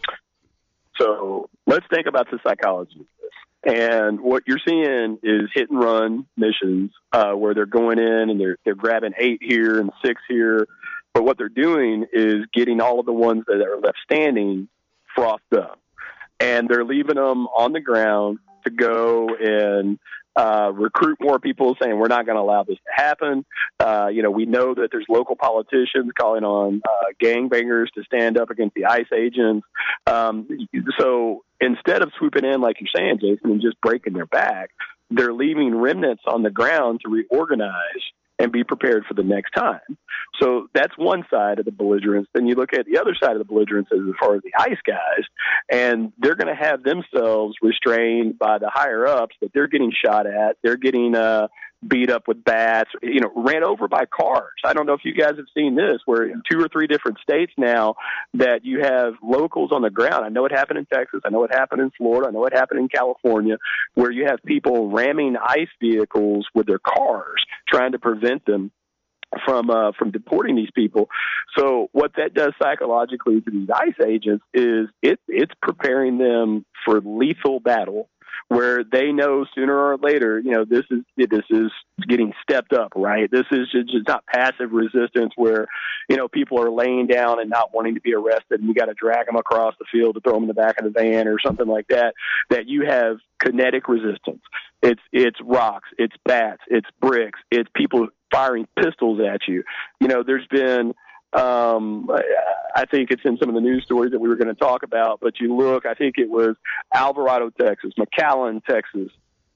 so let's think about the psychology of this. And what you're seeing is hit and run missions uh, where they're going in and they're they're grabbing eight here and six here. But what they're doing is getting all of the ones that are left standing frothed up. And they're leaving them on the ground to go and uh, recruit more people, saying we're not going to allow this to happen. Uh, you know, we know that there's local politicians calling on uh, gangbangers to stand up against the ICE agents. Um, so instead of swooping in, like you're saying, Jason, and just breaking their back, they're leaving remnants on the ground to reorganize and be prepared for the next time. So that's one side of the belligerence. Then you look at the other side of the belligerence as far as the ICE guys, and they're going to have themselves restrained by the higher ups that they're getting shot at. They're getting uh, beat up with bats, you know, ran over by cars. I don't know if you guys have seen this, where in two or three different states now that you have locals on the ground. I know it happened in Texas. I know it happened in Florida. I know it happened in California, where you have people ramming ICE vehicles with their cars, trying to prevent them from uh, from deporting these people. So what that does psychologically to these ICE agents is it it's preparing them for lethal battle, where they know sooner or later, you know, this is this is getting stepped up, right? This is just, just not passive resistance where, you know, people are laying down and not wanting to be arrested, and you got to drag them across the field to throw them in the back of the van or something like that. That you have kinetic resistance. It's it's rocks, it's bats, it's bricks, it's people firing pistols at you. You know, there's been. Um, I think it's in some of the news stories that we were going to talk about, but you look, I think it was Alvarado, Texas, McAllen, Texas.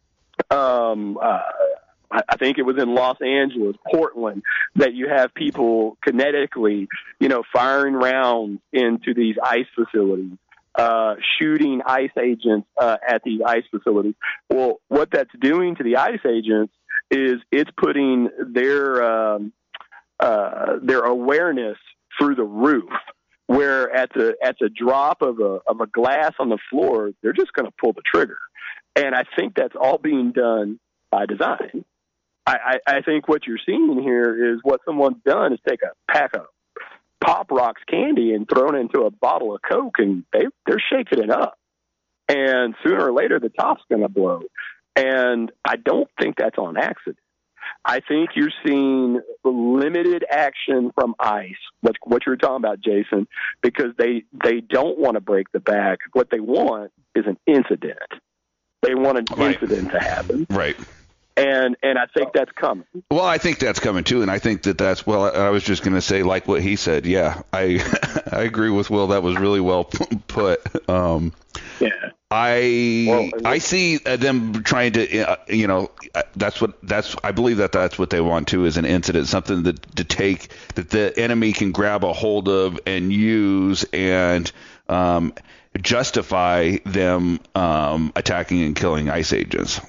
Um, uh, I think it was in Los Angeles, Portland, that you have people kinetically, you know, firing rounds into these ICE facilities, uh, shooting ICE agents uh, at these ICE facilities. Well, what that's doing to the ICE agents is it's putting their um, Uh, their awareness through the roof, where at the at the drop of a of a glass on the floor, they're just going to pull the trigger. And I think that's all being done by design. I, I, I think what you're seeing here is what someone's done is take a pack of Pop Rocks candy and thrown it into a bottle of Coke, and they they're shaking it up. And sooner or later, the top's going to blow. And I don't think that's on accident. I think you're seeing limited action from ICE, what, what you were talking about, Jason, because they, they don't want to break the back. What they want is an incident. They want an right. incident to happen. Right. And and I think that's coming. Well, I think that's coming too, and I think that that's well. I was just going to say, like what he said. Yeah, I I agree with Will. That was really well put. Um, yeah. I well, I see them trying to, uh, you know, that's what that's. I believe that that's what they want too, is an incident, something that to take that the enemy can grab a hold of and use and um, justify them um, attacking and killing ICE agents.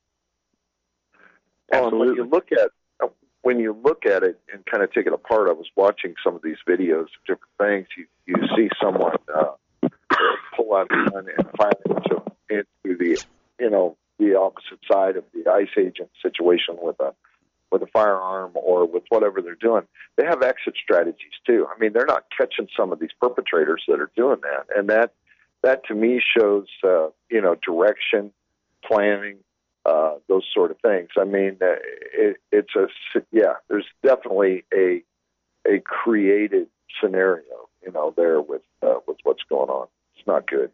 Well, when you look at when you look at it and kind of take it apart, I was watching some of these videos of different things. You you see someone uh, pull out a gun and fire into, into the you know the opposite side of the ICE agent situation with a with a firearm or with whatever they're doing. They have exit strategies too. I mean, they're not catching some of these perpetrators that are doing that, and that that to me shows uh, you know direction, planning. Uh, those sort of things. I mean, uh, it, it's a yeah. There's definitely a a created scenario, you know, there with uh, with what's going on. It's not good.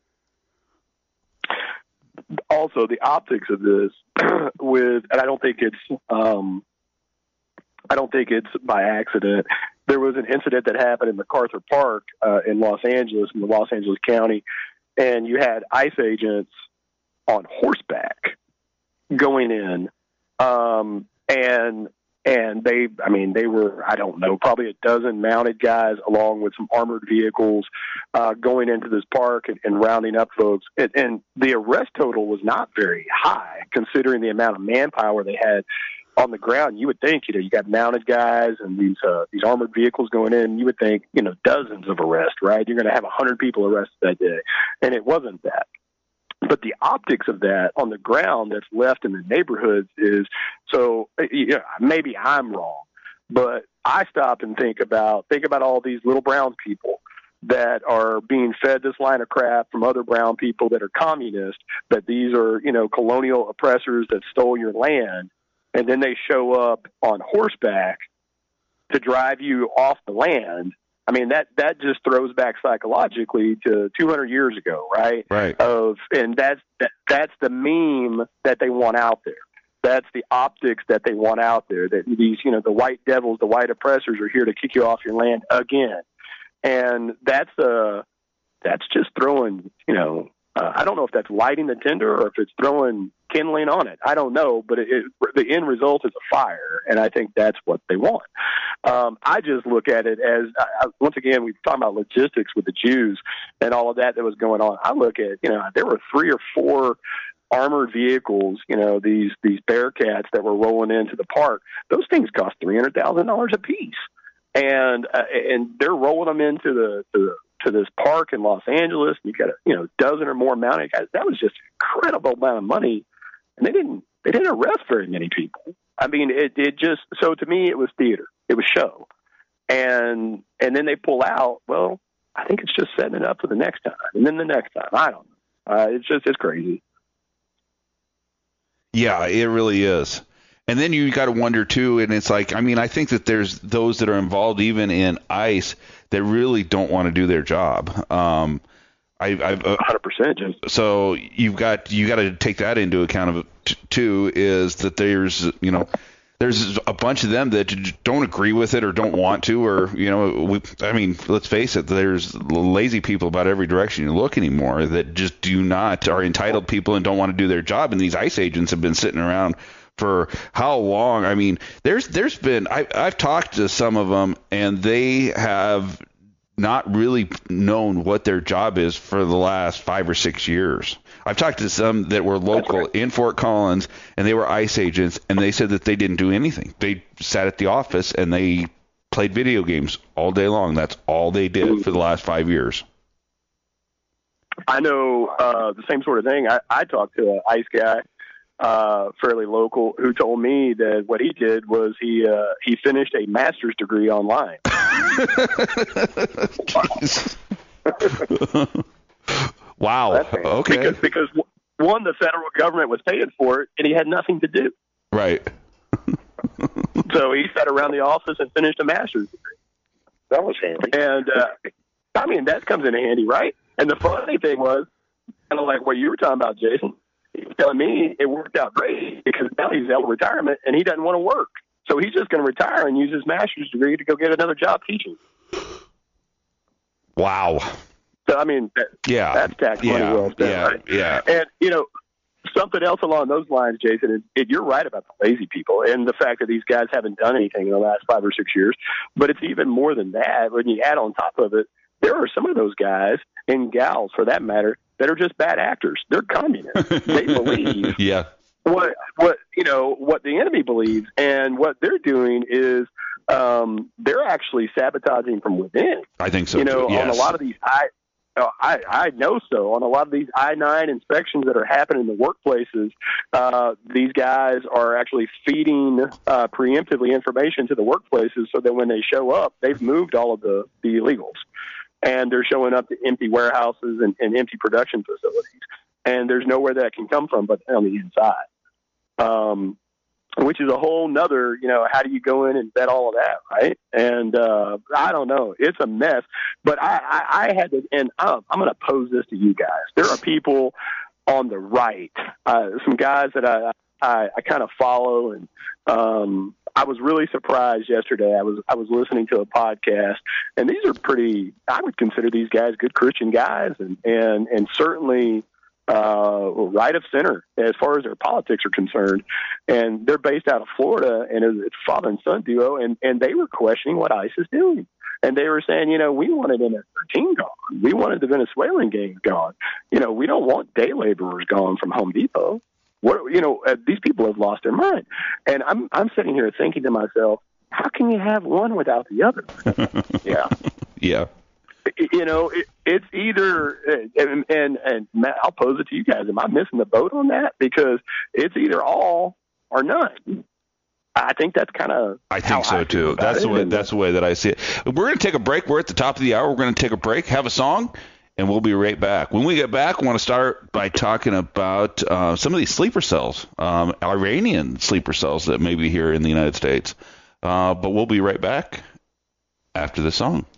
Also, the optics of this, with, and I don't think it's, um, I don't think it's by accident. There was an incident that happened in MacArthur Park uh, in Los Angeles, in the Los Angeles County, and you had ICE agents on horseback going in, um, and And they, I mean, they were, I don't know, probably a dozen mounted guys along with some armored vehicles uh, going into this park and, and rounding up folks. And, and the arrest total was not very high considering the amount of manpower they had on the ground. You would think, you know, you got mounted guys and these uh, these armored vehicles going in. You would think, you know, dozens of arrests, right? You're going to have one hundred people arrested that day. And it wasn't that. But the optics of that on the ground that's left in the neighborhoods is, so yeah, maybe I'm wrong, but I stop and think about, think about all these little brown people that are being fed this line of crap from other brown people that are communists, that these are, you know, colonial oppressors that stole your land. And then they show up on horseback to drive you off the land. I mean, that, that just throws back psychologically to two hundred years ago, right? Right. Of, and that's, that, that's the meme that they want out there. That's the optics that they want out there, that these, you know, the white devils, the white oppressors are here to kick you off your land again. And that's, uh, that's just throwing, you know, uh, I don't know if that's lighting the tinder or if it's throwing kindling on it. I don't know, but it, it, the end result is a fire, and I think that's what they want. Um, I just look at it as, I, once again, we've talked about logistics with the Jews and all of that that was going on. I look at, you know, there were three or four armored vehicles, you know, these these Bearcats that were rolling into the park. Those things cost three hundred thousand dollars a piece, and uh, and they're rolling them into the to the to this park in Los Angeles. You got a you know dozen or more mounted guys. That was just an incredible amount of money, and they didn't they didn't arrest very many people. I mean, it it just, so to me it was theater, it was show, and and then they pull out. Well, I think it's just setting it up for the next time, and then the next time. I don't know. Uh, it's just it's crazy. Yeah, it really is. And then you got to wonder, too, and it's like, I mean, I think that there's those that are involved even in ICE that really don't want to do their job. Um, I, I've, uh, one hundred percent, Jim. So you've got you got to take that into account, of t- too, is that there's, you know, there's a bunch of them that don't agree with it or don't want to, or, you know, we, I mean, let's face it, there's lazy people about every direction you look anymore that just do not, are entitled people and don't want to do their job. And these ICE agents have been sitting around for how long? I mean, there's there's been, I, I've talked to some of them, and they have not really known what their job is for the last five or six years. I've talked to some that were local in Fort Collins, and they were ICE agents, and they said that they didn't do anything. They sat at the office and they played video games all day long. That's all they did for the last five years. I know uh, the same sort of thing. I, I talked to an ICE guy, uh, fairly local, who told me that what he did was he uh, he finished a master's degree online. Wow. Okay. Because, because one, the federal government was paying for it, and he had nothing to do. Right. So he sat around the office and finished a master's degree. That was handy. And uh, I mean, that comes in handy, right? And the funny thing was, kind of like what you were talking about, Jason. He was telling me it worked out great because now he's out of retirement and he doesn't want to work. So he's just going to retire and use his master's degree to go get another job teaching. Wow. So, I mean, that, yeah, that's tax money yeah, well spent, yeah, right? yeah. And, you know, something else along those lines, Jason, is, is you're right about the lazy people and the fact that these guys haven't done anything in the last five or six years. But it's even more than that. When you add on top of it, there are some of those guys, and gals for that matter, that are just bad actors. They're communists. They believe yeah. what, what, you know, what the enemy believes. And what they're doing is um, they're actually sabotaging from within. I think so, You know, too. Yes. on a lot of these I, Uh, I, I know so. On a lot of these I nine inspections that are happening in the workplaces, uh, these guys are actually feeding uh, preemptively information to the workplaces so that when they show up, they've moved all of the, the illegals. And they're showing up to empty warehouses and, and empty production facilities. And there's nowhere that can come from but on the inside. Um, which is a whole nother, you know, how do you go in and vet all of that, right? And uh, I don't know. It's a mess. But I, I, I had to, and I'm, I'm going to pose this to you guys. There are people on the right, uh, some guys that I, I, I kind of follow, and um, I was really surprised yesterday. I was I was listening to a podcast, and these are pretty, I would consider these guys good Christian guys, and, and, and certainly uh, right of center as far as their politics are concerned. And they're based out of Florida, and it's a father and son duo, and, and they were questioning what ICE is doing. And they were saying, you know, we wanted M S thirteen gone. We wanted the Venezuelan gangs gone. You know, we don't want day laborers gone from Home Depot. What, you know, uh, these people have lost their mind. And I'm I'm sitting here thinking to myself, how can you have one without the other? yeah. Yeah. You know, it, it's either, and, and, and Matt, I'll pose it to you guys. Am I missing the boat on that? Because it's either all or none. I think that's kind of. I think so too. That's the way. That's the way that I see it. We're going to take a break. We're at the top of the hour. We're going to take a break, have a song, and we'll be right back. When we get back, I want to start by talking about uh, some of these sleeper cells, um, Iranian sleeper cells that may be here in the United States. Uh, but we'll be right back after the song.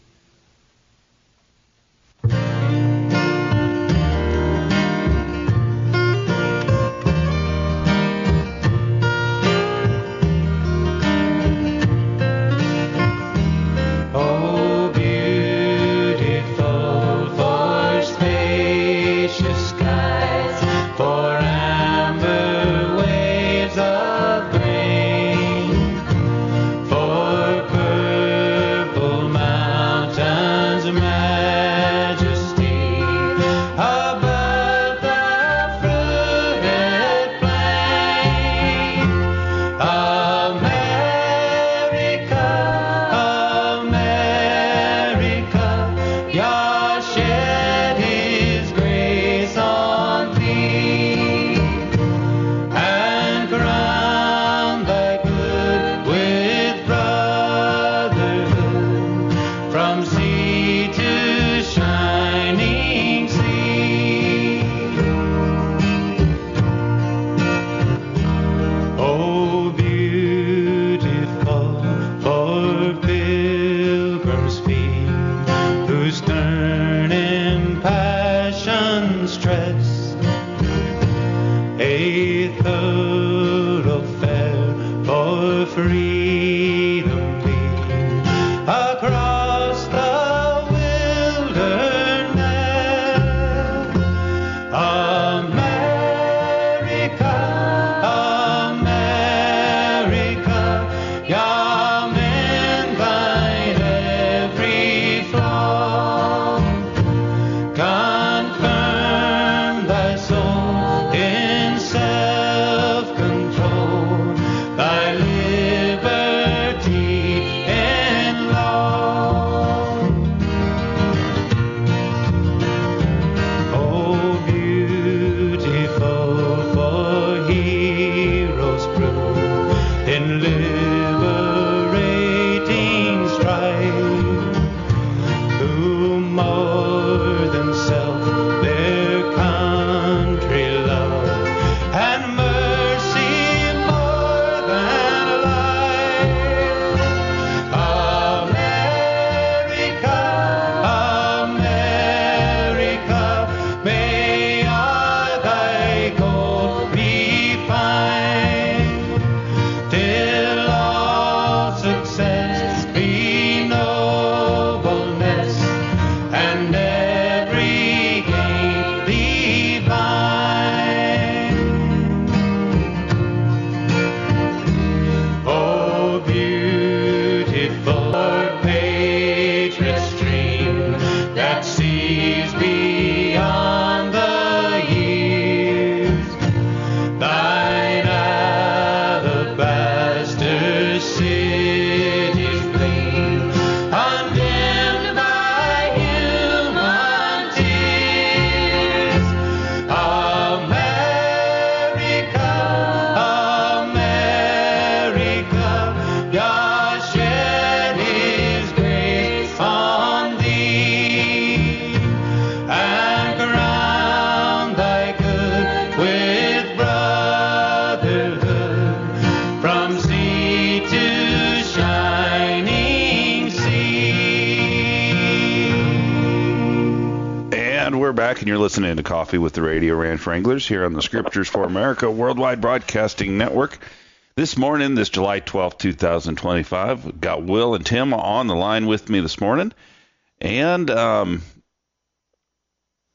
And you're listening to Coffee with the Radio Ranch Wranglers here on the Scriptures for America Worldwide Broadcasting Network. This morning, this July twelfth, twenty twenty-five, we've got Will and Tim on the line with me this morning. And um,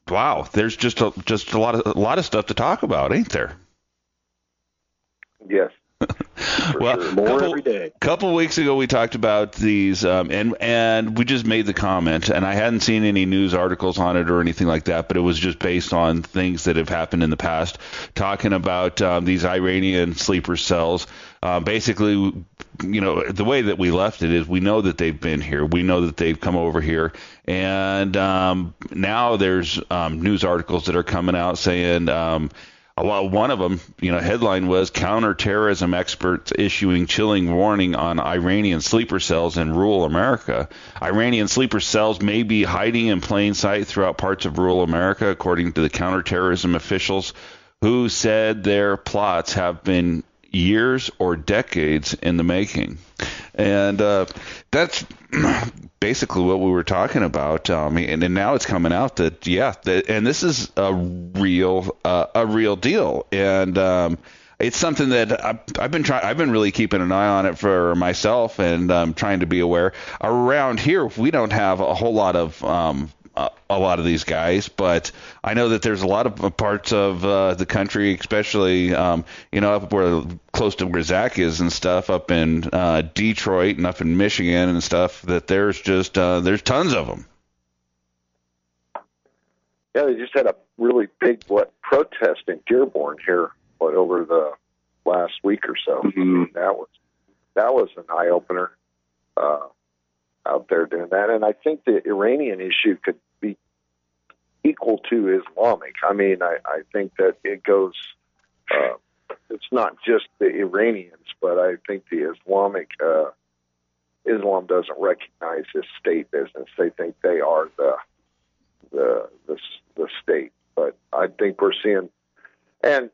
wow, there's just a, just a lot of a lot of stuff to talk about, ain't there? Yes. Well, sure. More couple, every day. couple weeks ago we talked about these, um, and and we just made the comment, and I hadn't seen any news articles on it or anything like that, but it was just based on things that have happened in the past, talking about um, these Iranian sleeper cells. Uh, basically, you know, the way that we left it is we know that they've been here, we know that they've come over here, and um, now there's um, news articles that are coming out saying. Um, Well, one of them, you know, headline was counterterrorism experts issuing chilling warning on Iranian sleeper cells in rural America. Iranian sleeper cells may be hiding in plain sight throughout parts of rural America, according to the counterterrorism officials, who said their plots have been years or decades in the making. And uh, that's basically what we were talking about. Um, and, and now it's coming out that, yeah, that, and this is a real uh, a real deal. And um, it's something that I've, I've been trying. I've been really keeping an eye on it for myself and um, trying to be aware. Around here, we don't have a whole lot of um, a, a lot of these guys, but I know that there's a lot of parts of uh, the country, especially um, you know up where close to where Zach is and stuff, up in uh, Detroit and up in Michigan and stuff. That there's just uh, there's tons of them. Yeah, they just had a really big what protest in Dearborn here, what over the last week or so. Mm-hmm. That was that was an eye opener uh, out there doing that, and I think the Iranian issue could be equal to Islamic. I mean, I, I think that it goes. Uh, it's not just the Iranians, but I think the Islamic uh, Islam doesn't recognize this state business. They think they are the the the, the state. But I think we're seeing, and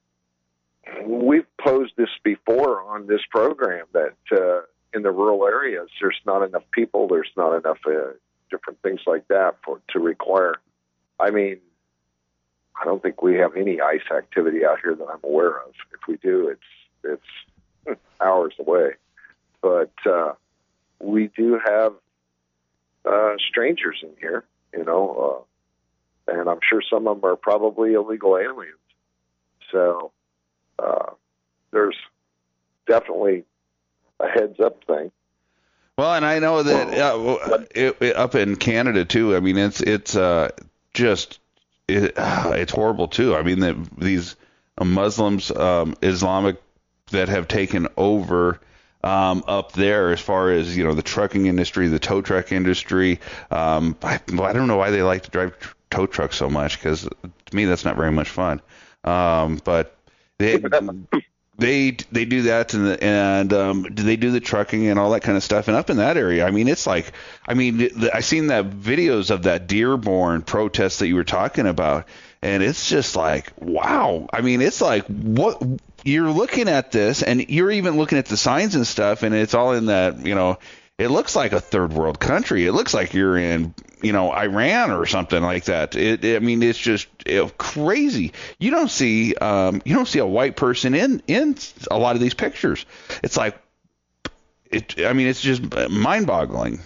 we've posed this before on this program that uh, in the rural areas there's not enough people, there's not enough uh, different things like that for to require. I mean, I don't think we have any ICE activity out here that I'm aware of. If we do, it's it's hours away. But uh, we do have uh, strangers in here, you know, uh, and I'm sure some of them are probably illegal aliens. So uh, there's definitely a heads-up thing. Well, and I know that uh, it, it, up in Canada too. I mean, it's it's uh, just it, uh, it's horrible too. I mean, the, these Muslims, um, Islamic, that have taken over um, up there, as far as you know, the trucking industry, the tow truck industry. Um, I, I don't know why they like to drive tr- tow trucks so much, because to me that's not very much fun. Um, but they. They they do that and and um, they do the trucking and all that kind of stuff. And up in that area, I mean, it's like, I mean, the, I seen that videos of that Dearborn protest that you were talking about, and it's just like, wow. I mean, it's like what you're looking at this, and you're even looking at the signs and stuff, and it's all in that, you know, it looks like a third world country. It looks like you're in, you know, Iran or something like that. It, it I mean, it's just it, crazy. You don't see, um, you don't see a white person in, in a lot of these pictures. It's like, it. I mean, it's just mind-boggling.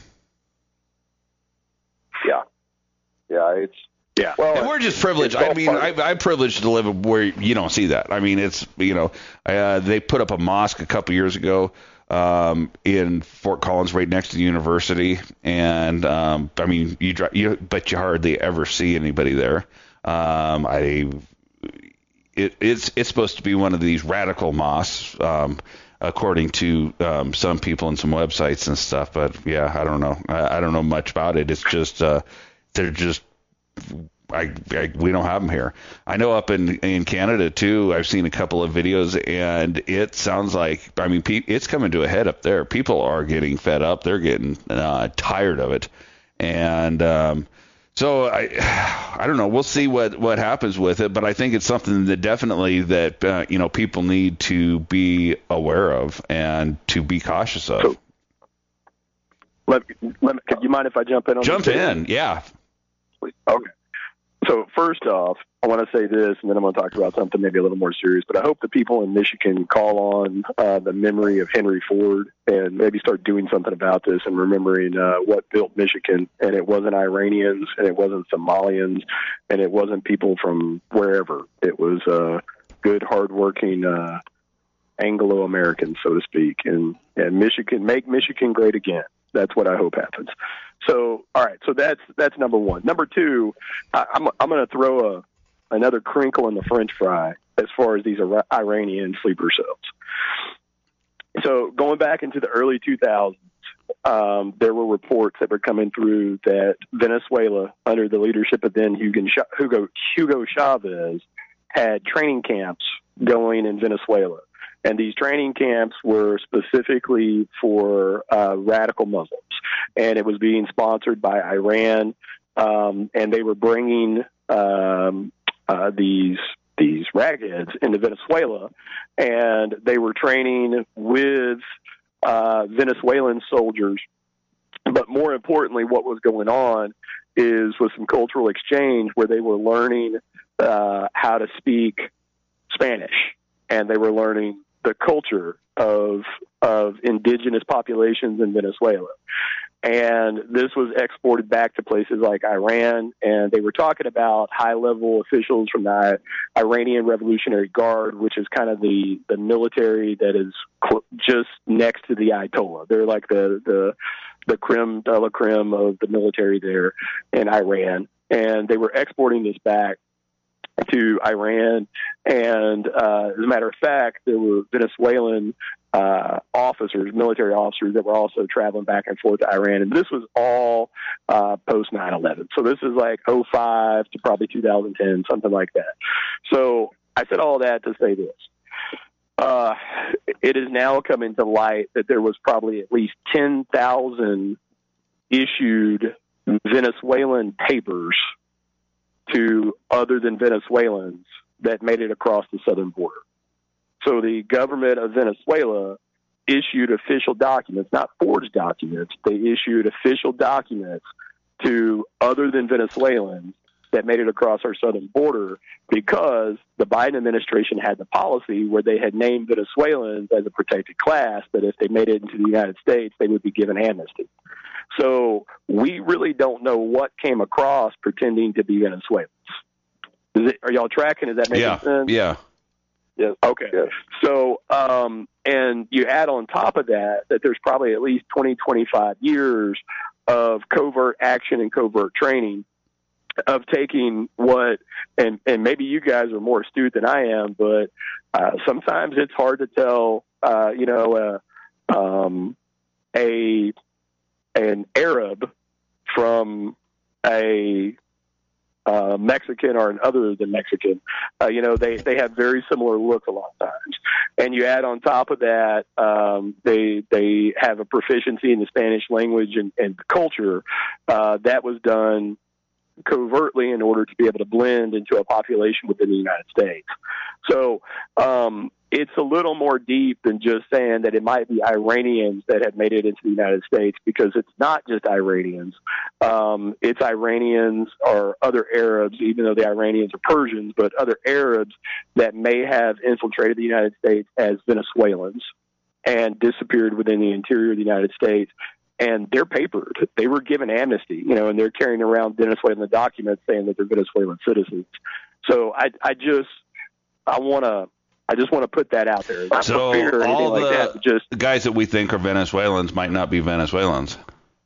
Yeah, yeah, it's yeah. Well, and we're just privileged. I mean, I, I'm privileged to live where you don't see that. I mean, it's, you know, uh, they put up a mosque a couple years ago. Um, in Fort Collins, right next to the university, and um, I mean, you, you, but you hardly ever see anybody there. Um, I, it, it's it's supposed to be one of these radical mosques, um, according to um, some people and some websites and stuff. But yeah, I don't know. I, I don't know much about it. It's just uh, they're just. I, I, we don't have them here. I know up in in Canada too. I've seen a couple of videos, and it sounds like, I mean, pe- it's coming to a head up there. People are getting fed up. They're getting uh, tired of it, and um, so I I don't know. We'll see what, what happens with it, but I think it's something that definitely that uh, you know, people need to be aware of and to be cautious of. So, let, let, could you mind if I jump in on Jump this? in, yeah. Okay. So first off, I want to say this, and then I'm going to talk about something maybe a little more serious. But I hope the people in Michigan call on uh, the memory of Henry Ford and maybe start doing something about this and remembering uh, what built Michigan. And it wasn't Iranians, and it wasn't Somalians, and it wasn't people from wherever. It was uh, good, hardworking uh, Anglo-Americans, so to speak. And and Michigan, make Michigan great again. That's what I hope happens. So, all right. So that's that's number one. Number two, I, I'm I'm going to throw a another crinkle in the French fry as far as these Ira- Iranian sleeper cells. So, going back into the early two thousands, um, there were reports that were coming through that Venezuela, under the leadership of then Hugo Hugo, Hugo Chavez, had training camps going in Venezuela. And these training camps were specifically for uh, radical Muslims. And it was being sponsored by Iran. Um, and they were bringing um, uh, these these ragheads into Venezuela. And they were training with uh, Venezuelan soldiers. But more importantly, what was going on is was some cultural exchange where they were learning uh, how to speak Spanish. And they were learning the culture of of indigenous populations in Venezuela. And this was exported back to places like Iran, and they were talking about high-level officials from the Iranian Revolutionary Guard, which is kind of the, the military that is cl- just next to the Ayatollah. They're like the, the, the creme de la creme of the military there in Iran. And they were exporting this back to Iran, and uh, as a matter of fact, there were Venezuelan uh, officers, military officers, that were also traveling back and forth to Iran, and this was all uh, post nine eleven. So this is like oh five to probably two thousand ten, something like that. So I said all that to say this. Uh, it is now coming to light that there was probably at least ten thousand issued Venezuelan papers to other than Venezuelans that made it across the southern border. So the government of Venezuela issued official documents, not forged documents. They issued official documents to other than Venezuelans that made it across our southern border because the Biden administration had the policy where they had named Venezuelans as a protected class, that if they made it into the United States, they would be given amnesty. So we really don't know what came across pretending to be Venezuelans. Is it, are y'all tracking? Is that making yeah, sense? Yeah. Yeah. Okay. Yeah. So, um, and you add on top of that that there's probably at least twenty, twenty-five years of covert action and covert training of taking what, and, and maybe you guys are more astute than I am, but uh, sometimes it's hard to tell, uh, you know, uh, um, a an Arab from a uh, Mexican or an other than Mexican. Uh, you know, they, they have very similar looks a lot of times. And you add on top of that, um, they they have a proficiency in the Spanish language and, and culture. Uh, that was done covertly in order to be able to blend into a population within the United States. So um, it's a little more deep than just saying that it might be Iranians that have made it into the United States, because it's not just Iranians. Um, it's Iranians or other Arabs, even though the Iranians are Persians, but other Arabs that may have infiltrated the United States as Venezuelans and disappeared within the interior of the United States. And they're papered. They were given amnesty, you know, and they're carrying around Venezuelan documents saying that they're Venezuelan citizens. So I, I just, I want to, I just want to put that out there. Not so or anything all like the, that, just the guys that we think are Venezuelans might not be Venezuelans.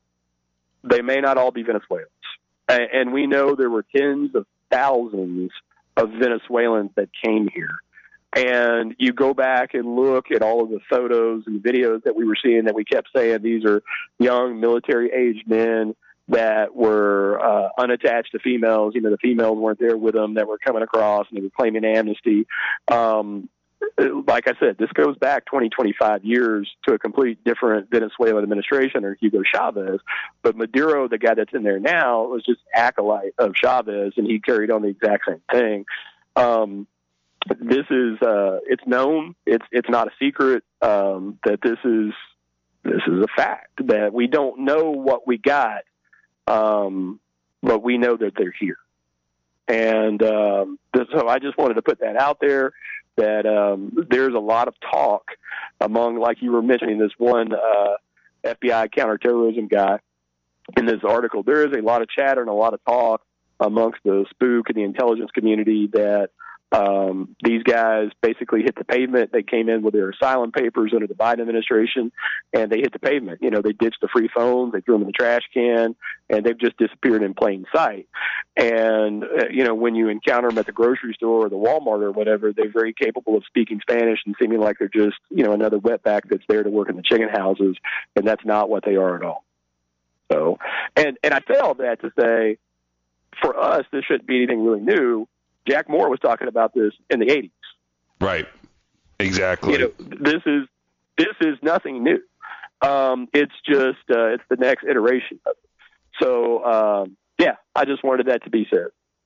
They may not all be Venezuelans. And, and we know there were tens of thousands of Venezuelans that came here. And you go back and look at all of the photos and videos that we were seeing that we kept saying these are young military-aged men that were uh, unattached to females. You know, the females weren't there with them that were coming across, and they were claiming amnesty. Um, like I said, this goes back twenty, twenty-five years to a complete different Venezuelan administration or Hugo Chavez. But Maduro, the guy that's in there now, was just acolyte of Chavez, and he carried on the exact same thing. Um, This is uh, it's known. It's it's not a secret um, that this is this is a fact that we don't know what we got, um, but we know that they're here. And um, so I just wanted to put that out there, that um, there's a lot of talk among, like you were mentioning, this one uh, F B I counterterrorism guy in this article. There is a lot of chatter and a lot of talk amongst the spook and the intelligence community that um, these guys basically hit the pavement. They came in with their asylum papers under the Biden administration, and they hit the pavement. You know, they ditched the free phones, they threw them in the trash can, and they've just disappeared in plain sight. And, uh, you know, when you encounter them at the grocery store or the Walmart or whatever, they're very capable of speaking Spanish and seeming like they're just, you know, another wetback that's there to work in the chicken houses, and that's not what they are at all. So, and, and I say all that to say, for us, this shouldn't be anything really new. Jack Moore was talking about this in the eighties. Right. Exactly. You know, this is this is nothing new. Um, it's just uh, it's the next iteration of it. So um, yeah, I just wanted that to be said.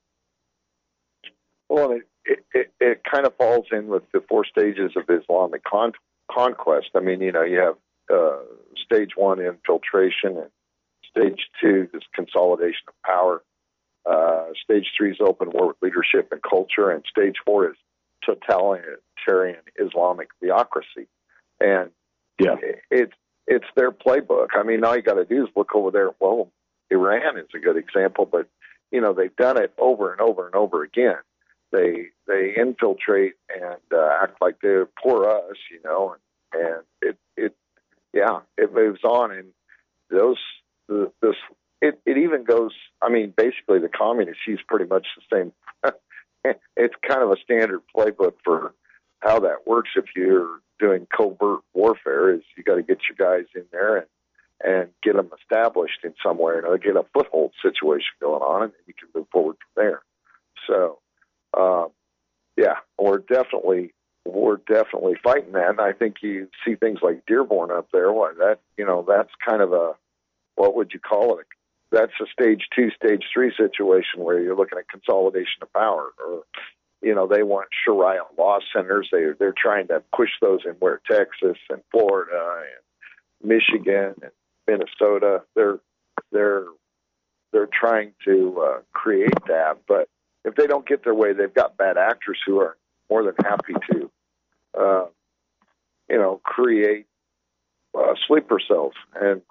Well, it, it, it, it kind of falls in with the four stages of Islamic con- conquest. I mean, you know, you have uh, stage one, infiltration, and stage two is consolidation of power. Uh, stage three is open war with leadership and culture, and stage four is totalitarian Islamic theocracy. And yeah, it's it's their playbook. I mean, all you got to do is look over there. Well, Iran is a good example, but you know they've done it over and over and over again. They they infiltrate and uh, act like they're poor us, you know, and, and it it yeah it moves on, and those the, this. It, it even goes, I mean, basically the communists use pretty much the same. It's kind of a standard playbook for how that works if you're doing covert warfare, is you got to get your guys in there and, and get them established in some way, or get a foothold situation going on, and you can move forward from there. So, um, yeah, we're definitely, we're definitely fighting that. And I think you see things like Dearborn up there. Why that, you know, that's kind of a, what would you call it? That's a stage two, stage three situation where you're looking at consolidation of power, or, you know, they want Sharia law centers. They, they're trying to push those in where Texas and Florida and Michigan and Minnesota, they're, they're, they're trying to uh, create that. But if they don't get their way, they've got bad actors who are more than happy to, uh, you know, create uh, sleeper cells. And,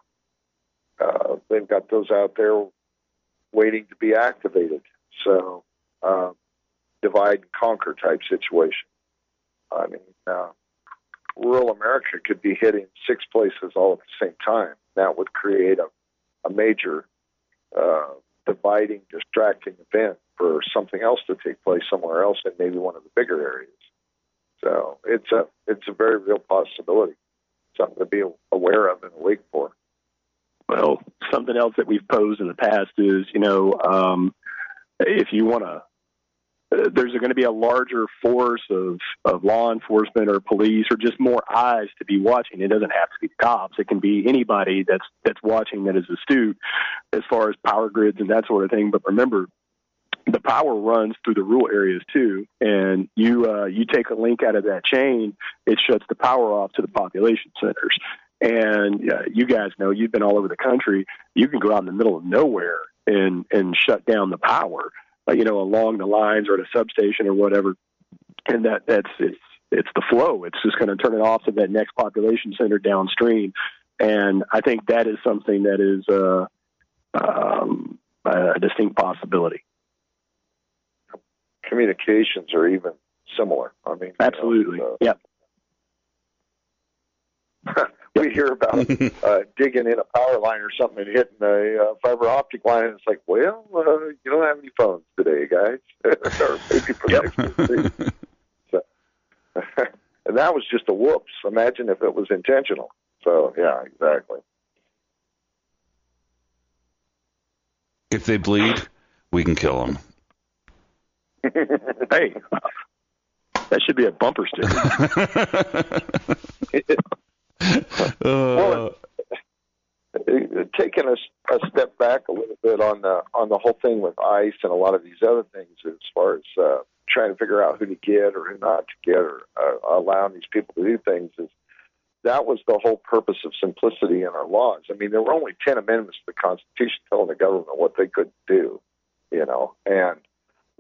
Uh, they've got those out there waiting to be activated. So, uh, divide and conquer type situation. I mean, uh, rural America could be hitting six places all at the same time. That would create a, a major uh, dividing, distracting event for something else to take place somewhere else in maybe one of the bigger areas. So it's a it's a very real possibility, something to be aware of and awake for. Well, something else that we've posed in the past is, you know, um, if you want to, uh, there's going to be a larger force of, of law enforcement or police or just more eyes to be watching. It doesn't have to be cops. It can be anybody that's that's watching that is astute as far as power grids and that sort of thing. But remember, the power runs through the rural areas too, and you uh, you take a link out of that chain, it shuts the power off to the population centers. And uh, you guys know, you've been all over the country. You can go out in the middle of nowhere and, and shut down the power, uh, you know, along the lines or at a substation or whatever. And that that's it's it's the flow. It's just going to turn it off to that next population center downstream. And I think that is something that is uh, um, a distinct possibility. Communications are even similar. I mean, absolutely. You know, uh, yep. We hear about uh, digging in a power line or something and hitting a uh, fiber optic line, and it's like, well, uh, you don't have any phones today, guys. Or maybe for yep. next week. So, and that was just a whoops. Imagine if it was intentional. So, yeah, exactly. If they bleed, we can kill them. Hey, that should be a bumper sticker. uh, well, taking a, a step back a little bit on the on the whole thing with ICE and a lot of these other things, as far as uh, trying to figure out who to get or who not to get, or uh, allowing these people to do things, is that was the whole purpose of simplicity in our laws. I mean, there were only ten amendments to the Constitution telling the government what they could do, you know, and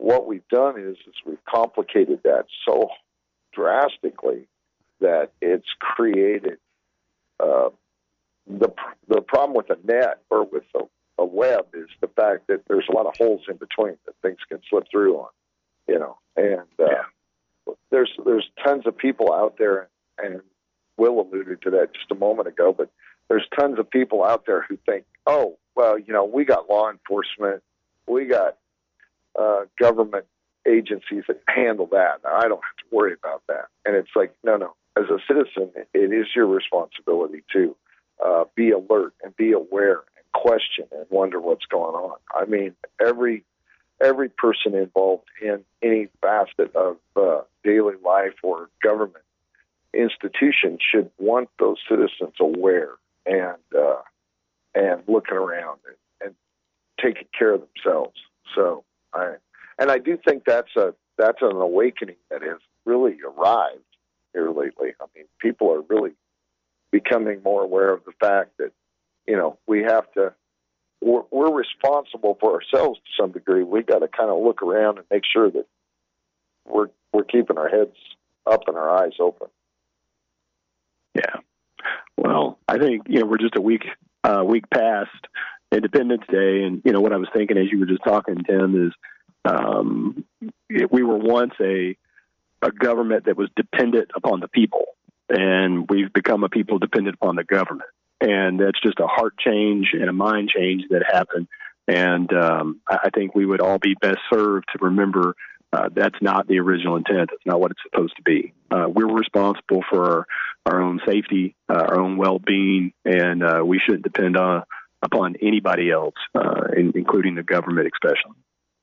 what we've done is, is we've complicated that so drastically that it's created uh, the the problem with a net or with a, a web is the fact that there's a lot of holes in between that things can slip through on, you know. And uh, yeah. there's there's tons of people out there, and Will alluded to that just a moment ago, but there's tons of people out there who think, oh, well, you know, we got law enforcement, we got uh, government agencies that handle that. Now, I don't have to worry about that. And it's like, no, no. As a citizen, it is your responsibility to uh, be alert and be aware and question and wonder what's going on. I mean, every every person involved in any facet of uh, daily life or government institution should want those citizens aware and uh, and looking around and, and taking care of themselves. So, I and I do think that's a that's an awakening that has really arrived here lately. I mean, people are really becoming more aware of the fact that, you know, we have to, we're, we're responsible for ourselves to some degree. We got to kind of look around and make sure that we're we're keeping our heads up and our eyes open. Yeah. Well, I think, you know, we're just a week uh, week past Independence Day, and, you know, what I was thinking as you were just talking, Tim, is um, we were once a a government that was dependent upon the people, and we've become a people dependent upon the government. And that's just a heart change and a mind change that happened. And um, I think we would all be best served to remember uh, that's not the original intent. That's not what it's supposed to be. Uh, we're responsible for our, our own safety, uh, our own well-being, and uh, we shouldn't depend on upon anybody else, uh, in, including the government especially.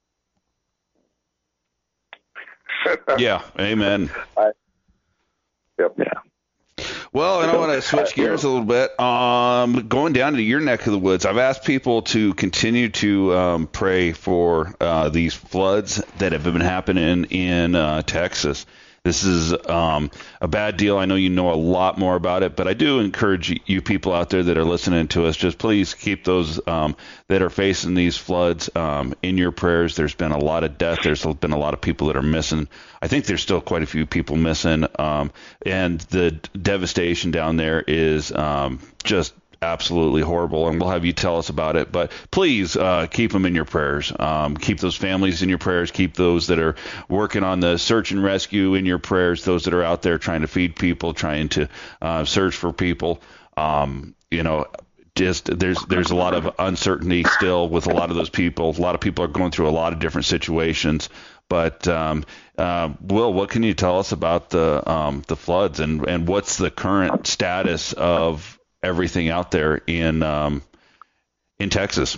Yeah, amen. I, yep. Yeah. Well, and I want to switch gears a little bit. Um, going down to your neck of the woods, I've asked people to continue to um, pray for uh, these floods that have been happening in uh, Texas. This is um, a bad deal. I know you know a lot more about it, but I do encourage you people out there that are listening to us, just please keep those um, that are facing these floods um, in your prayers. There's been a lot of death. There's been a lot of people that are missing. I think there's still quite a few people missing, um, and the devastation down there is um, just absolutely horrible, and we'll have you tell us about it. But please uh, keep them in your prayers. Um, keep those families in your prayers. Keep those that are working on the search and rescue in your prayers. Those that are out there trying to feed people, trying to uh, search for people. Um, you know, just there's there's a lot of uncertainty still with a lot of those people. A lot of people are going through a lot of different situations. But um, uh, Will, what can you tell us about the um, the floods, and and what's the current status of everything out there in um, in Texas?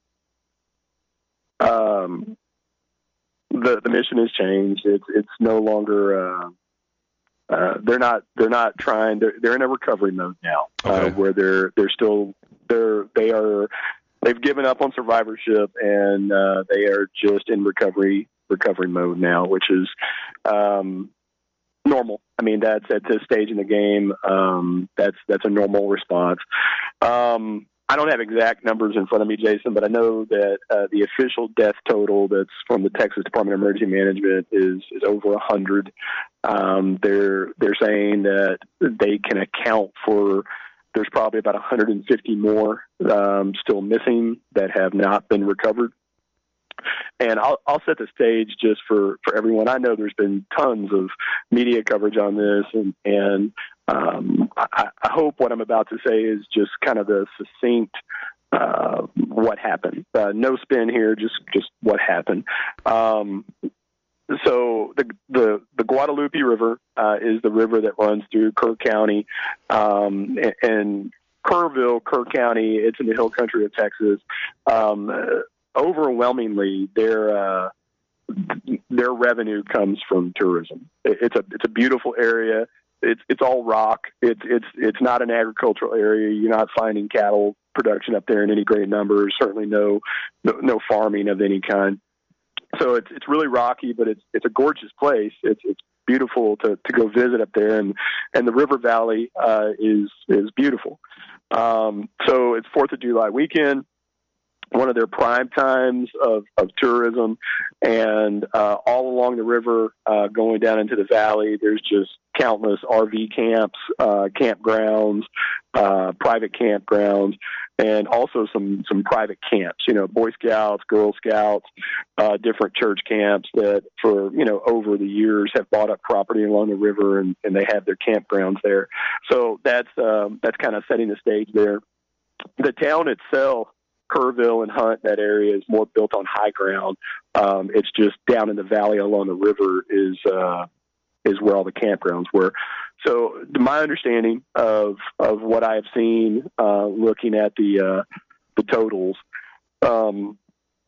Um, the the mission has changed. It's it's no longer uh, uh, they're not they're not trying. They're they're in a recovery mode now, okay. uh, where they're they're still they're they are they've given up on survivorship, and uh, they are just in recovery recovery mode now, which is um, normal. I mean, that's at this stage in the game. Um, that's that's a normal response. Um, I don't have exact numbers in front of me, Jason, but I know that uh, the official death total that's from the Texas Department of Emergency Management is is over a hundred. Um, they're they're saying that they can account for. There's probably about one hundred fifty more um, still missing that have not been recovered. And I'll, I'll set the stage just for, for everyone. I know there's been tons of media coverage on this, and, and um, I, I hope what I'm about to say is just kind of the succinct uh, what happened. Uh, no spin here, just just what happened. Um, so the, the the Guadalupe River uh, is the river that runs through Kerr County, um, and, and Kerrville, Kerr County. It's in the hill country of Texas. Um, Overwhelmingly, their uh, their revenue comes from tourism. It's a it's a beautiful area. It's it's all rock. It's it's it's not an agricultural area. You're not finding cattle production up there in any great numbers. Certainly no no, no farming of any kind. So it's it's really rocky, but it's it's a gorgeous place. It's it's beautiful to, to go visit up there, and, and the river valley uh, is is beautiful. Um, so it's Fourth of July weekend. one of their prime times of, of tourism. And uh, all along the river, uh, going down into the valley, there's just countless R V camps, uh, campgrounds, uh, private campgrounds, and also some, some private camps, you know, Boy Scouts, Girl Scouts, uh, different church camps that for, you know, over the years have bought up property along the river, and, and they have their campgrounds there. So that's, um, that's kind of setting the stage there. The town itself, Kerrville and Hunt, that area is more built on high ground. Um, it's just down in the valley along the river is, uh, is where all the campgrounds were. So my understanding of, of what I have seen, uh, looking at the, uh, the totals, um,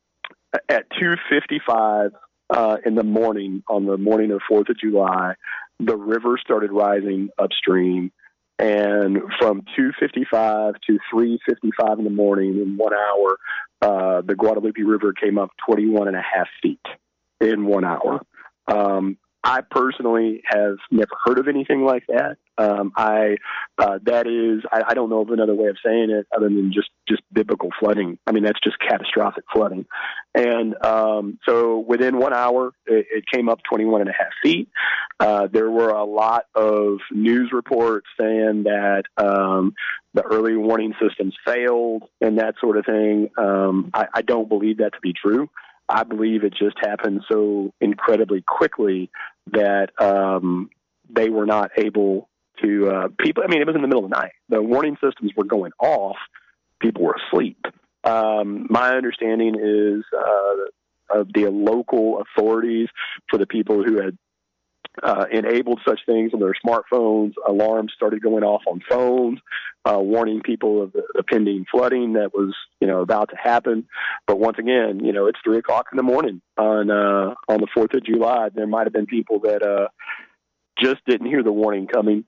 at two fifty-five, uh, in the morning, on the morning of fourth of July, the river started rising upstream. And from two fifty-five to three fifty-five in the morning, in one hour, uh, the Guadalupe River came up twenty-one and a half feet in one hour. Um, I personally have never heard of anything like that. Um, I uh, that is, I, I don't know of another way of saying it other than just, just biblical flooding. I mean, that's just catastrophic flooding. And um, so within one hour, it, it came up twenty-one and a half feet. Uh, there were a lot of news reports saying that um, the early warning systems failed and that sort of thing. Um, I, I don't believe that to be true. I believe it just happened so incredibly quickly that um, they were not able to uh, people. I mean, it was in the middle of the night. The warning systems were going off. People were asleep. Um, my understanding is uh, of the local authorities, for the people who had uh, enabled such things on their smartphones, alarms started going off on phones, uh, warning people of the, the pending flooding that was, you know, about to happen. But once again, you know, it's three o'clock in the morning on, uh, on the fourth of July. There might've been people that, uh, just didn't hear the warning coming.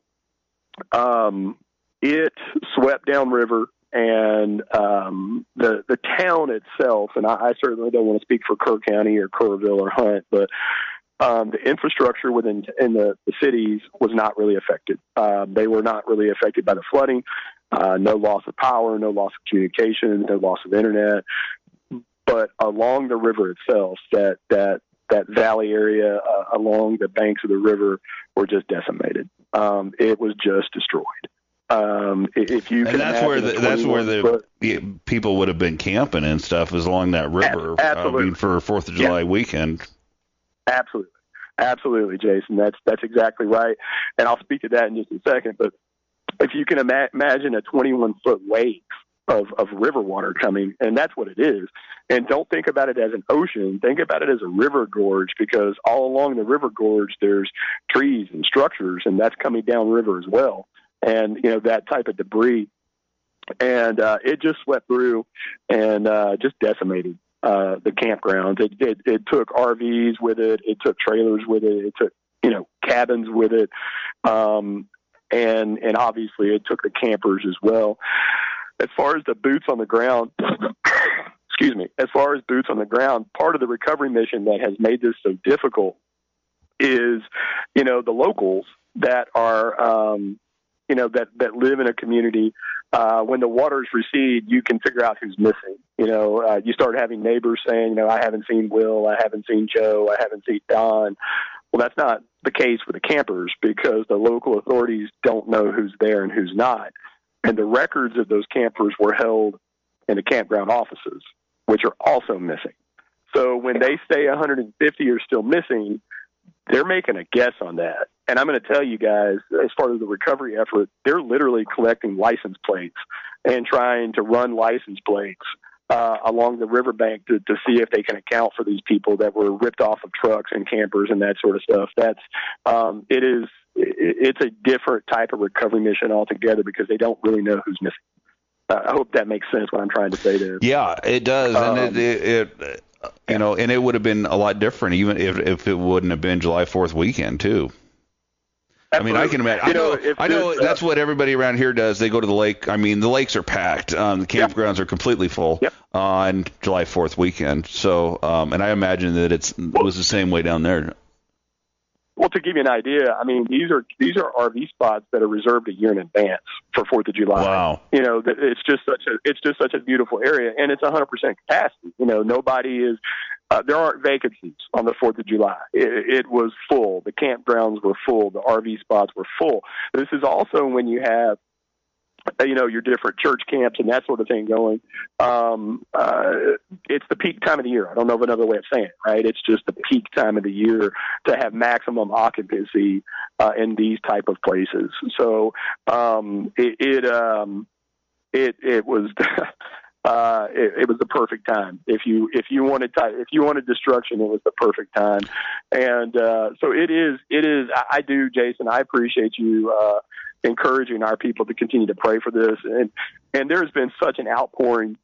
Um, it swept downriver, and, um, the, the town itself, and I, I certainly don't want to speak for Kerr County or Kerrville or Hunt, but, Um, the infrastructure within in the, the cities was not really affected. Um, they were not really affected by the flooding. Uh, no loss of power, no loss of communication, no loss of internet. But along the river itself, that that that valley area uh, along the banks of the river were just decimated. Um, it was just destroyed. Um, if you can, and that's where the, that's where the foot, yeah, people would have been camping and stuff, is along that river. Absolutely. I mean, for Fourth of July yeah. weekend. Absolutely. Absolutely, Jason. That's that's exactly right. And I'll speak to that in just a second. But if you can ima- imagine a twenty-one foot wave of, of river water coming, and that's what it is. And don't think about it as an ocean. Think about it as a river gorge, because all along the river gorge, there's trees and structures, and that's coming down river as well. And, you know, that type of debris. And uh, it just swept through and uh, just decimated Uh, the campgrounds. It, it, it took R Vs with it. It took trailers with it. It took, you know, cabins with it. Um, and, and obviously it took the campers as well. As far as the boots on the ground, excuse me, as far as boots on the ground, part of the recovery mission that has made this so difficult is, you know, the locals that are, um, you know, that, that live in a community. Uh, when the waters recede, you can figure out who's missing. You know, uh, you start having neighbors saying, you know, I haven't seen Will, I haven't seen Joe, I haven't seen Don. Well, that's not the case for the campers, because the local authorities don't know who's there and who's not. And the records of those campers were held in the campground offices, which are also missing. So when they say one hundred fifty are still missing, they're making a guess on that. And I'm going to tell you guys, as far as the recovery effort, they're literally collecting license plates and trying to run license plates uh, along the riverbank to, to see if they can account for these people that were ripped off of trucks and campers and that sort of stuff. That's um, it is it's a different type of recovery mission altogether, because they don't really know who's missing. Uh, I hope that makes sense what I'm trying to say there. Yeah, it does. Um, and it, it, it you know, and it would have been a lot different even if, if it wouldn't have been July fourth weekend too. Absolutely. I mean, I can imagine. You know, I know, I know that's uh, what everybody around here does. They go to the lake. I mean, the lakes are packed. Um, the campgrounds yep. are completely full yep. on July fourth weekend. So, um, and I imagine that it's, it was the same way down there. Well, to give you an idea, I mean, these are these are R V spots that are reserved a year in advance for Fourth of July. Wow. You know, it's just such a it's just such a beautiful area, and it's one hundred percent capacity. You know, nobody is. Uh, there aren't vacancies on the Fourth of July. It, it was full. The campgrounds were full. The R V spots were full. This is also when you have, you know, your different church camps and that sort of thing going. Um, uh, it's the peak time of the year. I don't know of another way of saying it, right? It's just the peak time of the year to have maximum occupancy uh, in these type of places. So um, it it, um, it it was. Uh, it, it was the perfect time. If you if you wanted if you wanted destruction, it was the perfect time. And uh, so it is. It is. I, I do, Jason. I appreciate you uh, encouraging our people to continue to pray for this. And and there's been such an outpouring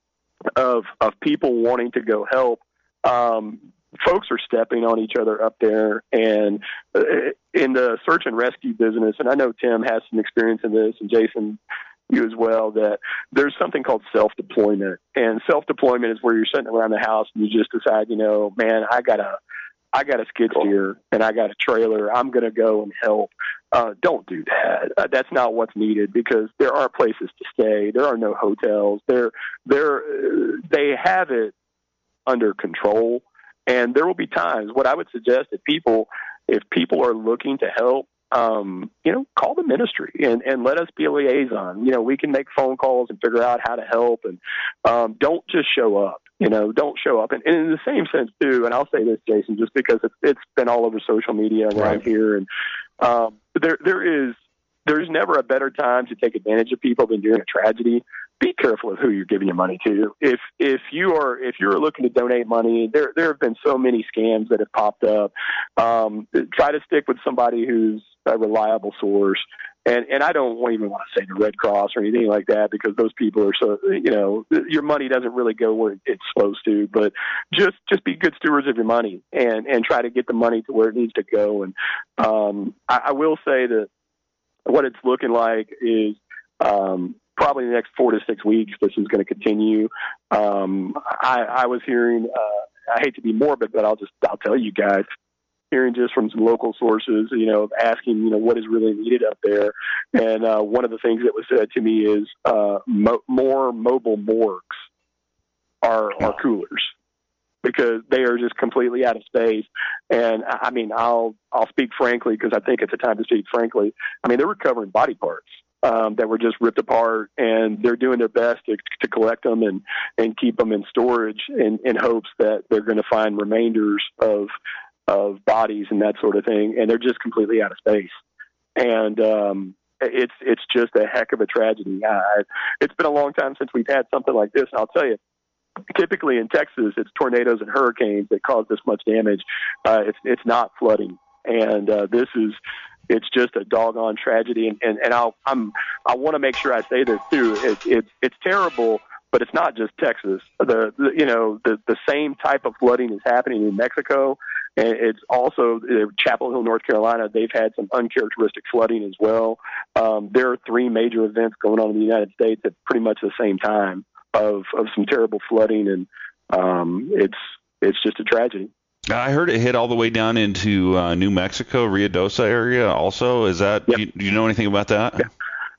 of of people wanting to go help. Um, folks are stepping on each other up there, and uh, in the search and rescue business. And I know Tim has some experience in this, and Jason, you as well, that there's something called self-deployment. And self-deployment is where you're sitting around the house and you just decide, you know, man, I got a, I got a skid steer and I got a trailer. I'm going to go and help. Uh, don't do that. Uh, that's not what's needed, because there are places to stay. There are no hotels. They're, they're, uh, they have it under control. And there will be times, what I would suggest, if people, if people are looking to help, Um, you know, call the ministry and, and let us be a liaison. You know, we can make phone calls and figure out how to help, and um, don't just show up. You know, don't show up. And, and in the same sense, too, and I'll say this, Jason, just because it's, it's been all over social media around Right. here, and um, there there is there's never a better time to take advantage of people than during a tragedy. Be careful of who you're giving your money to. If if you are if you're looking to donate money, there there have been so many scams that have popped up. Um, try to stick with somebody who's a reliable source. And and I don't even want to say the Red Cross or anything like that, because those people are so, you know, your money doesn't really go where it's supposed to. But just just be good stewards of your money and and try to get the money to where it needs to go. And um, I, I will say that what it's looking like is um, probably the next four to six weeks, this is going to continue. Um, I, I was hearing, uh, I hate to be morbid, but I'll just I'll tell you guys. Hearing just from some local sources, you know, asking, you know, what is really needed up there. And uh, one of the things that was said to me is uh, mo- more mobile morgues are, are coolers, because they are just completely out of space. And I mean, I'll, I'll speak frankly, because I think it's a time to speak frankly. I mean, they're recovering body parts um, that were just ripped apart, and they're doing their best to, to collect them and, and keep them in storage in, in hopes that they're going to find remainders of, of bodies and that sort of thing, and they're just completely out of space. And um, it's it's just a heck of a tragedy. Uh, it's been a long time since we've had something like this, and I'll tell you, typically in Texas, it's tornadoes and hurricanes that cause this much damage. Uh, it's it's not flooding, and uh, this is it's just a doggone tragedy. And and, and I'll I'm I want to make sure I say this too. It, it's it's terrible. But it's not just Texas. The, the you know the the same type of flooding is happening in Mexico, and it's also uh, Chapel Hill, North Carolina. They've had some uncharacteristic flooding as well. Um, there are three major events going on in the United States at pretty much the same time of of some terrible flooding, and um, it's it's just a tragedy. I heard it hit all the way down into uh, New Mexico, Rio Dosa area. Also, is that Yep. do, you, do you know anything about that? Yeah.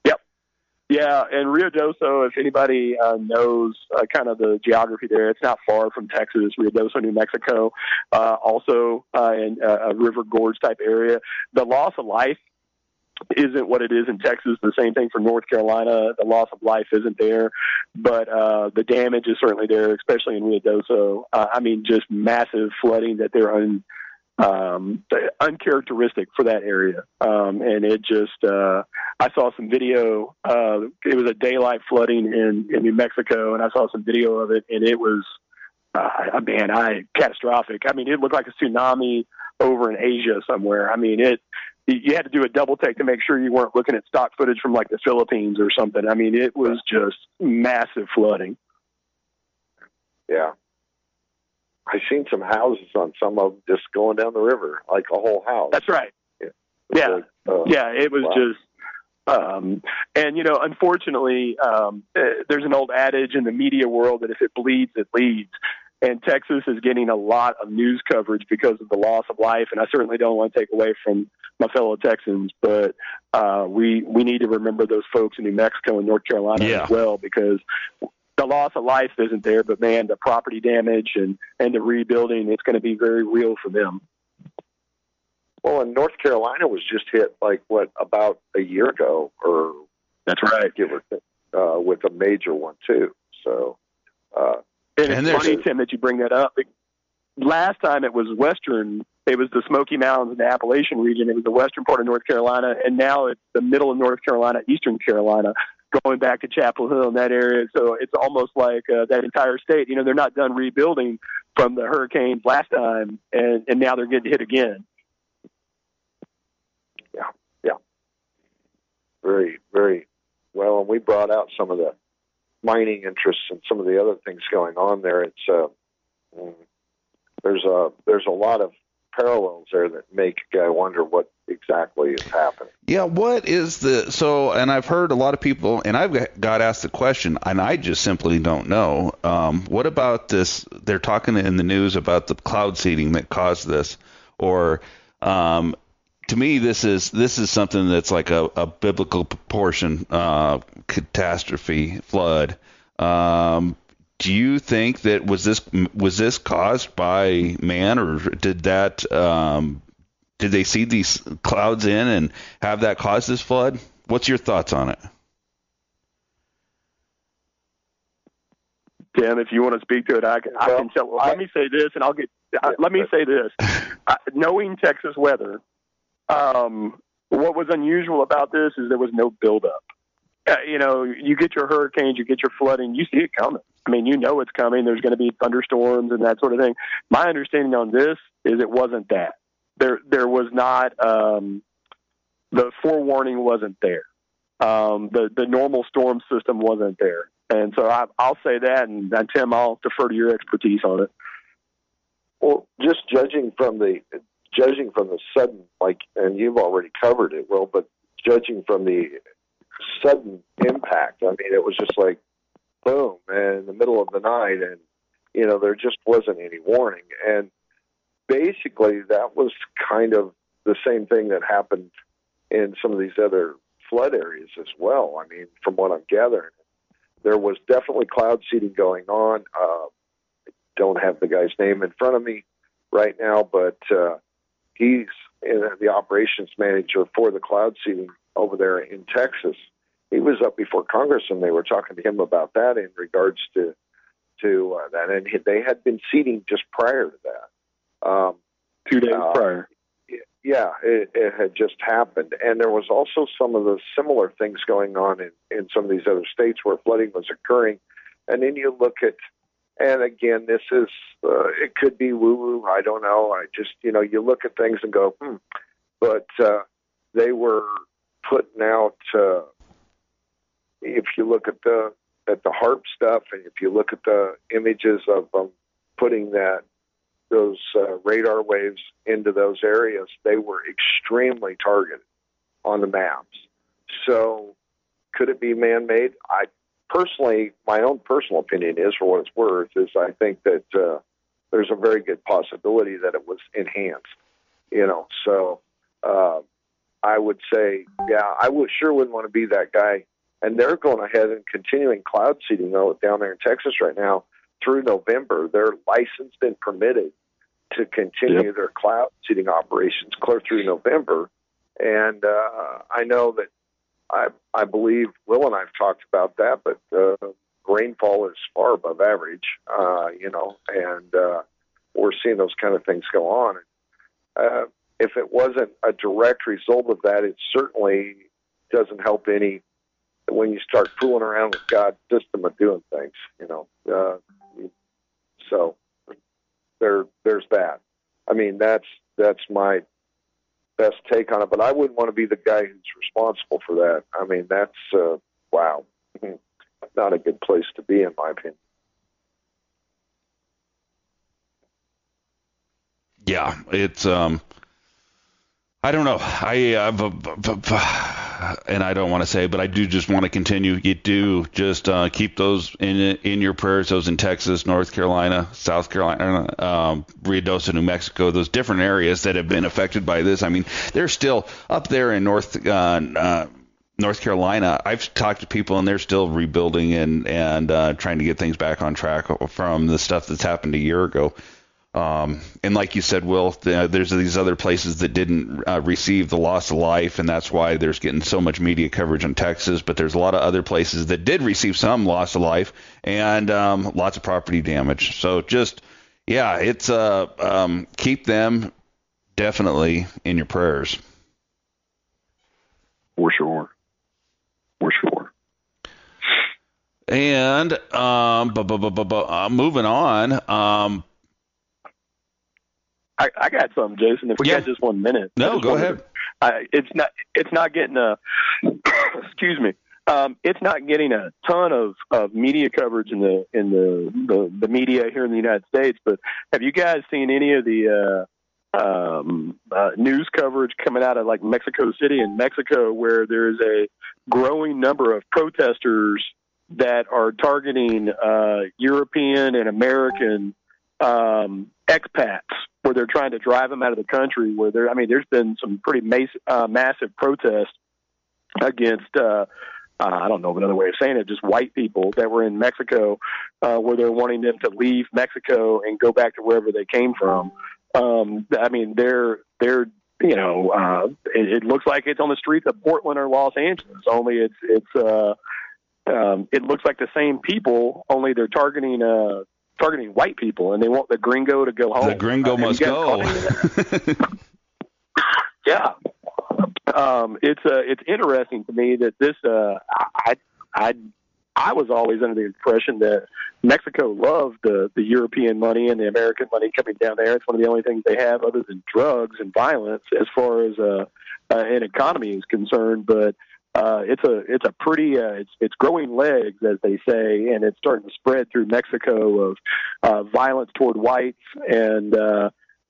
Yeah, and Rio Doso, if anybody uh, knows uh, kind of the geography there, it's not far from Texas, Rio Doso, New Mexico, uh, also uh, in uh, a river gorge type area. The loss of life isn't what it is in Texas. The same thing for North Carolina. The loss of life isn't there, but uh, the damage is certainly there, especially in Rio Doso. Uh, I mean, just massive flooding that they're un- um, uncharacteristic for that area. Um, and it just, uh, I saw some video, uh, it was a daylight flooding in, in New Mexico, and I saw some video of it, and it was, uh, man, I, catastrophic. I mean, it looked like a tsunami over in Asia somewhere. I mean, it, you had to do a double take to make sure you weren't looking at stock footage from like the Philippines or something. I mean, it was just massive flooding. Yeah. I've seen some houses on some of them just going down the river, like a whole house. That's right. Yeah. Yeah. Like, uh, yeah. It was wow. just, um, and you know, unfortunately, um, uh, there's an old adage in the media world that if it bleeds, it leads. and Texas is getting a lot of news coverage because of the loss of life. And I certainly don't want to take away from my fellow Texans, but uh, we we need to remember those folks in New Mexico and North Carolina yeah. as well, because the loss of life isn't there, but man, the property damage and, and the rebuilding, it's going to be very real for them. Well, and North Carolina was just hit like what about a year ago, or that's right, give or take, uh, with a major one too. So, uh, and and it's funny, Tim, that you bring that up. Last time it was western, it was the Smoky Mountains and the Appalachian region. It was the western part of North Carolina, and now it's the middle of North Carolina, eastern Carolina, going back to Chapel Hill in that area. So it's almost like uh, that entire state. You know, they're not done rebuilding from the hurricanes last time, and, and now they're getting hit again. Yeah, yeah. Very, very well. And we brought out some of the mining interests and some of the other things going on there. It's uh, there's a there's a lot of parallels there that make a guy wonder what exactly is happening. Yeah, what is the so? And I've heard a lot of people, and I've got asked the question, and I just simply don't know. Um, what about this? They're talking in the news about the cloud seeding that caused this, or um, to me, this is this is something that's like a, a biblical proportion uh, catastrophe flood. Um, do you think that was this was this caused by man, or did that um, did they seed these clouds in and have that cause this flood? What's your thoughts on it? Tim, if you want to speak to it, I can. Well, I can tell. Well, I, let me say this, and I'll get. Yeah, let me say this. I, knowing Texas weather, um, what was unusual about this is there was no buildup. Uh, you know, you get your hurricanes, you get your flooding, you see it coming. I mean, you know it's coming. There's going to be thunderstorms and that sort of thing. My understanding on this is it wasn't that. There, there was not. Um, the forewarning wasn't there. Um, the the normal storm system wasn't there. And so I, I'll say that, and, and Tim, I'll defer to your expertise on it. Well, just judging from the judging from the sudden, like, and you've already covered it, Will, but judging from the sudden impact, I mean, it was just like, boom, and in the middle of the night, and, you know, there just wasn't any warning. And basically that was kind of the same thing that happened in some of these other flood areas as well. I mean, from what I'm gathering, there was definitely cloud seeding going on. Uh, I don't have the guy's name in front of me right now, but uh, he's in the operations manager for the cloud seeding over there in Texas. He was up before Congress, and they were talking to him about that in regards to to uh, that. And they had been seeding just prior to that. Um, Two days uh, prior. Yeah, it, it had just happened. And there was also some of the similar things going on in, in some of these other states where flooding was occurring. And then you look at, and again, this is, uh, it could be woo-woo, I don't know. I just, you know, you look at things and go, hmm. But uh, they were putting out, uh, if you look at the at the HAARP stuff, and if you look at the images of them putting that, those uh, radar waves into those areas, they were extremely targeted on the maps. So could it be man-made? I personally, my own personal opinion is, for what it's worth, is I think that uh, there's a very good possibility that it was enhanced, you know. So uh, I would say, yeah, I would sure wouldn't want to be that guy. And they're going ahead and continuing cloud seeding, though, down there in Texas right now through November. They're licensed and permitted to continue yep. their cloud seeding operations clear through November. And uh, I know that I I believe Will and I have talked about that, but uh, rainfall is far above average, uh, you know, and uh, we're seeing those kind of things go on. Uh, if it wasn't a direct result of that, it certainly doesn't help any when you start fooling around with God's system of doing things, you know. Uh, so there, there's that. I mean, that's that's my best take on it. But I wouldn't want to be the guy who's responsible for that. I mean, that's uh, wow, not a good place to be, in my opinion. Yeah, it's um, I don't know. I I've, I've, I've and I don't want to say, but I do just want to continue. You do just uh, keep those in in your prayers. Those in Texas, North Carolina, South Carolina, um, Ruidoso, New Mexico, those different areas that have been affected by this. I mean, they're still up there in North uh, uh, North Carolina. I've talked to people, and they're still rebuilding and and uh, trying to get things back on track from the stuff that's happened a year ago. Um, and like you said, Will, the, there's these other places that didn't uh, receive the loss of life, and that's why there's getting so much media coverage in Texas. But there's a lot of other places that did receive some loss of life and um, lots of property damage. So just, yeah, it's uh, um, keep them definitely in your prayers. For sure. For sure. And um, bu- bu- bu- bu- bu- uh, moving on. Um, I, I got something, Jason. If we yeah. got just one minute. No, go wanted, ahead. I, it's not. It's not getting a. excuse me. Um, it's not getting a ton of, of media coverage in the in the, the the media here in the United States. But have you guys seen any of the uh, um, uh, news coverage coming out of like Mexico City in Mexico, where there's a growing number of protesters that are targeting uh, European and American um, expats, where they're trying to drive them out of the country, where there, I mean, there's been some pretty mass, uh, massive protests against, uh, uh, I don't know another way of saying it, just white people that were in Mexico, uh, where they're wanting them to leave Mexico and go back to wherever they came from. Um, I mean, they're, they're, you know, uh, it, it looks like it's on the streets of Portland or Los Angeles, only it's, it's, uh, um, it looks like the same people, only they're targeting, uh, targeting white people, and they want the gringo to go home. The gringo uh, must go. Yeah. Um, it's uh, it's interesting to me that this, uh, I, I, I was always under the impression that Mexico loved the, the European money and the American money coming down there. It's one of the only things they have other than drugs and violence as far as uh, uh, an economy is concerned. But Uh, it's a it's a pretty uh, it's it's growing legs, as they say, and it's starting to spread through Mexico of uh, violence toward whites, and, uh,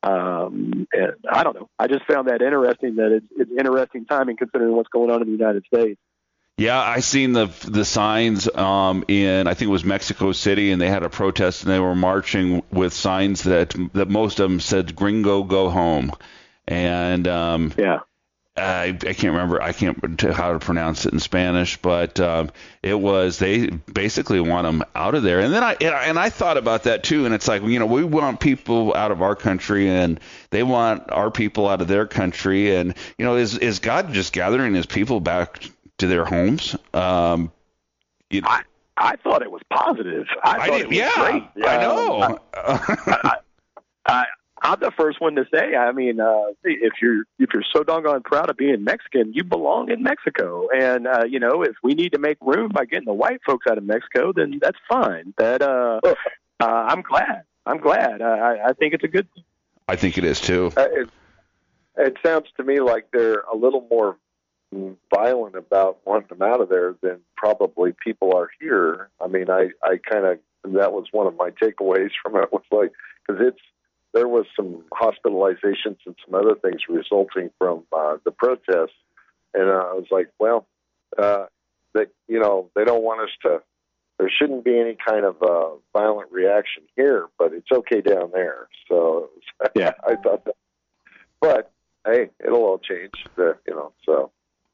um, and I don't know. I just found that interesting. That it's it's interesting timing considering what's going on in the United States. Yeah, I seen the the signs um, in I think it was Mexico City, and they had a protest, and they were marching with signs that that most of them said "Gringo, go home," and um, yeah. I, I can't remember. I can't how to pronounce it in Spanish, but um, it was they basically want them out of there. And then I and I thought about that too. And it's like, you know, we want people out of our country, and they want our people out of their country. And you know, is is God just gathering His people back to their homes? Um, it, I I thought it was positive. I, I thought did, it was yeah, great. I know. Um, I, I, I, I'm the first one to say, I mean, uh, if you're if you're so doggone proud of being Mexican, you belong in Mexico. And, uh, you know, if we need to make room by getting the white folks out of Mexico, then that's fine. That uh, uh, I'm glad. I'm glad. I, I think it's a good thing. I think it is, too. Uh, it, it sounds to me like they're a little more violent about wanting them out of there than probably people are here. I mean, I, I kind of, that was one of my takeaways from it, was like, because it's, there was some hospitalizations and some other things resulting from uh, the protests, and uh, I was like, well, uh, they, you know, they don't want us to. There shouldn't be any kind of uh, violent reaction here, but it's okay down there. So yeah, I thought that. But hey, it'll all change. The, you know, so.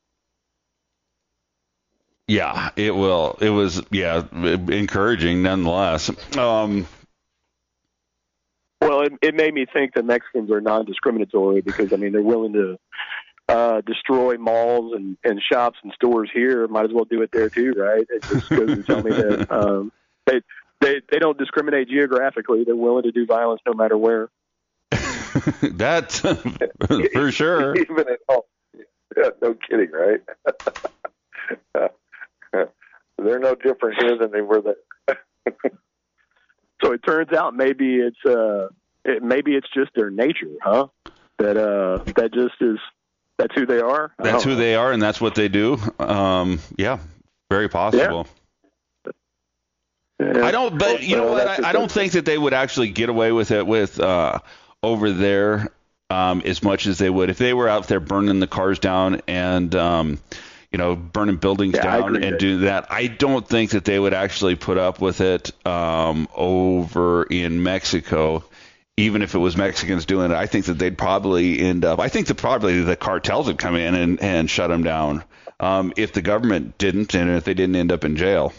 Yeah, it will. It was, yeah, encouraging nonetheless. Um, Well, it, it made me think that Mexicans are non-discriminatory because, I mean, they're willing to uh, destroy malls and, and shops and stores here. Might as well do it there, too, right? It just goes to tell me that um, they, they they don't discriminate geographically. They're willing to do violence no matter where. That's for sure. Even at home. Yeah, no kidding, right? They're no different here than they were there. So it turns out maybe it's uh it, maybe it's just their nature, huh? That uh that just is that's who they are. That's who know. they are, and that's what they do. Um, yeah, very possible. Yeah. Yeah. I don't, but you know Well, what? that's I, I don't think that they would actually get away with it with uh, over there um, as much as they would if they were out there burning the cars down and um, you know, burning buildings Yeah, I down agree and that- do that. I don't think that they would actually put up with it um, over in Mexico, even if it was Mexicans doing it. I think that they'd probably end up, I think that probably the cartels would come in and, and shut them down um, if the government didn't and if they didn't end up in jail.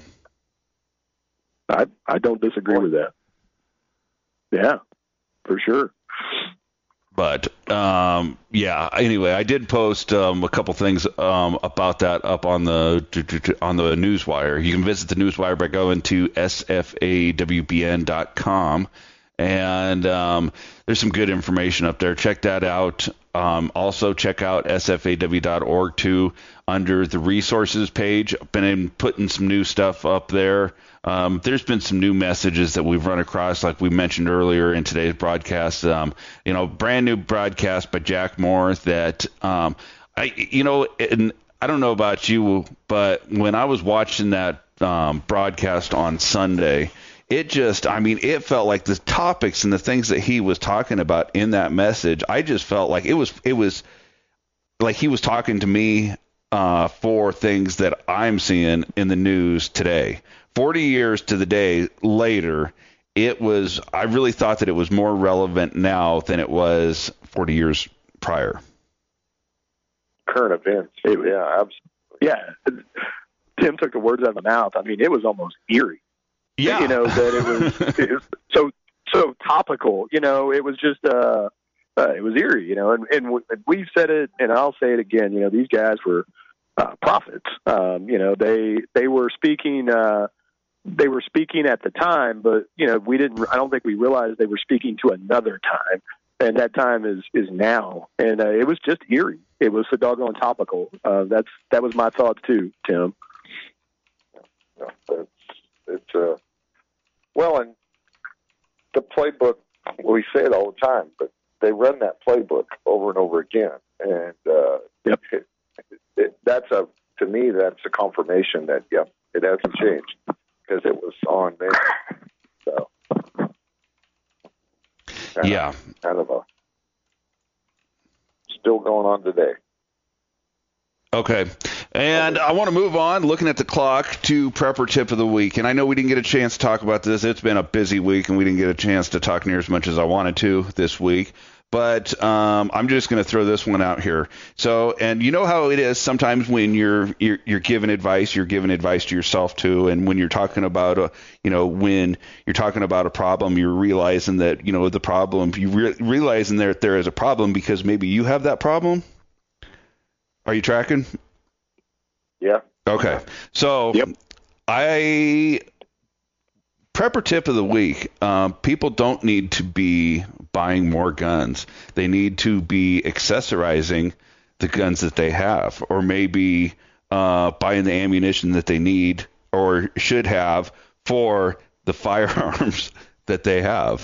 I I don't disagree with that. Yeah, for sure. But, um, yeah, anyway, I did post um, a couple things um, about that up on the on the Newswire. You can visit the Newswire by going to S F A W B N dot com, and um, there's some good information up there. Check that out. Um, also, check out S F A W dot org, too, under the resources page. I've been putting some new stuff up there. Um, there's been some new messages that we've run across, like we mentioned earlier in today's broadcast. Um, you know, brand new broadcast by Jack Moore that, um, I, you know, and I don't know about you, but when I was watching that um, broadcast on Sunday, it just, I mean, it felt like the topics and the things that he was talking about in that message, I just felt like it was, it was like he was talking to me uh, for things that I'm seeing in the news today. forty years to the day later, it was, I really thought that it was more relevant now than it was forty years prior. Current events. It- yeah, absolutely. Yeah, Tim took the words out of my mouth. I mean, it was almost eerie. Yeah. You know, that it was, it was so so topical. You know, it was just uh, uh it was eerie. You know, and and w- we've said it, and I'll say it again. You know, these guys were uh, prophets. Um, you know, they they were speaking. Uh, they were speaking at the time, but you know, we didn't. I don't think we realized they were speaking to another time, and that time is is now. And uh, it was just eerie. It was so doggone topical. Uh, that's that was my thoughts too, Tim. No, it's it's uh, well, and the playbook. We say it all the time, but they run that playbook over and over again, and uh, Yep. it, it, that's a to me that's a confirmation that yep, it hasn't changed because it was on there. So kind Yeah. of, kind of a still going on today. Okay. And I want to move on, looking at the clock, to Prepper Tip of the Week. And I know we didn't get a chance to talk about this. It's been a busy week, and we didn't get a chance to talk near as much as I wanted to this week. But um, I'm just going to throw this one out here. So, and you know how it is sometimes when you're you're, you're giving advice, you're giving advice to yourself too. And when you're talking about a, you know, when you're talking about a problem, you're realizing that, you know, the problem, you re- realizing that there is a problem because maybe you have that problem. Are you tracking? Yeah. Okay. So Yep. I Prepper Tip of the Week. Um, people don't need to be buying more guns. They need to be accessorizing the guns that they have, or maybe uh, buying the ammunition that they need or should have for the firearms that they have.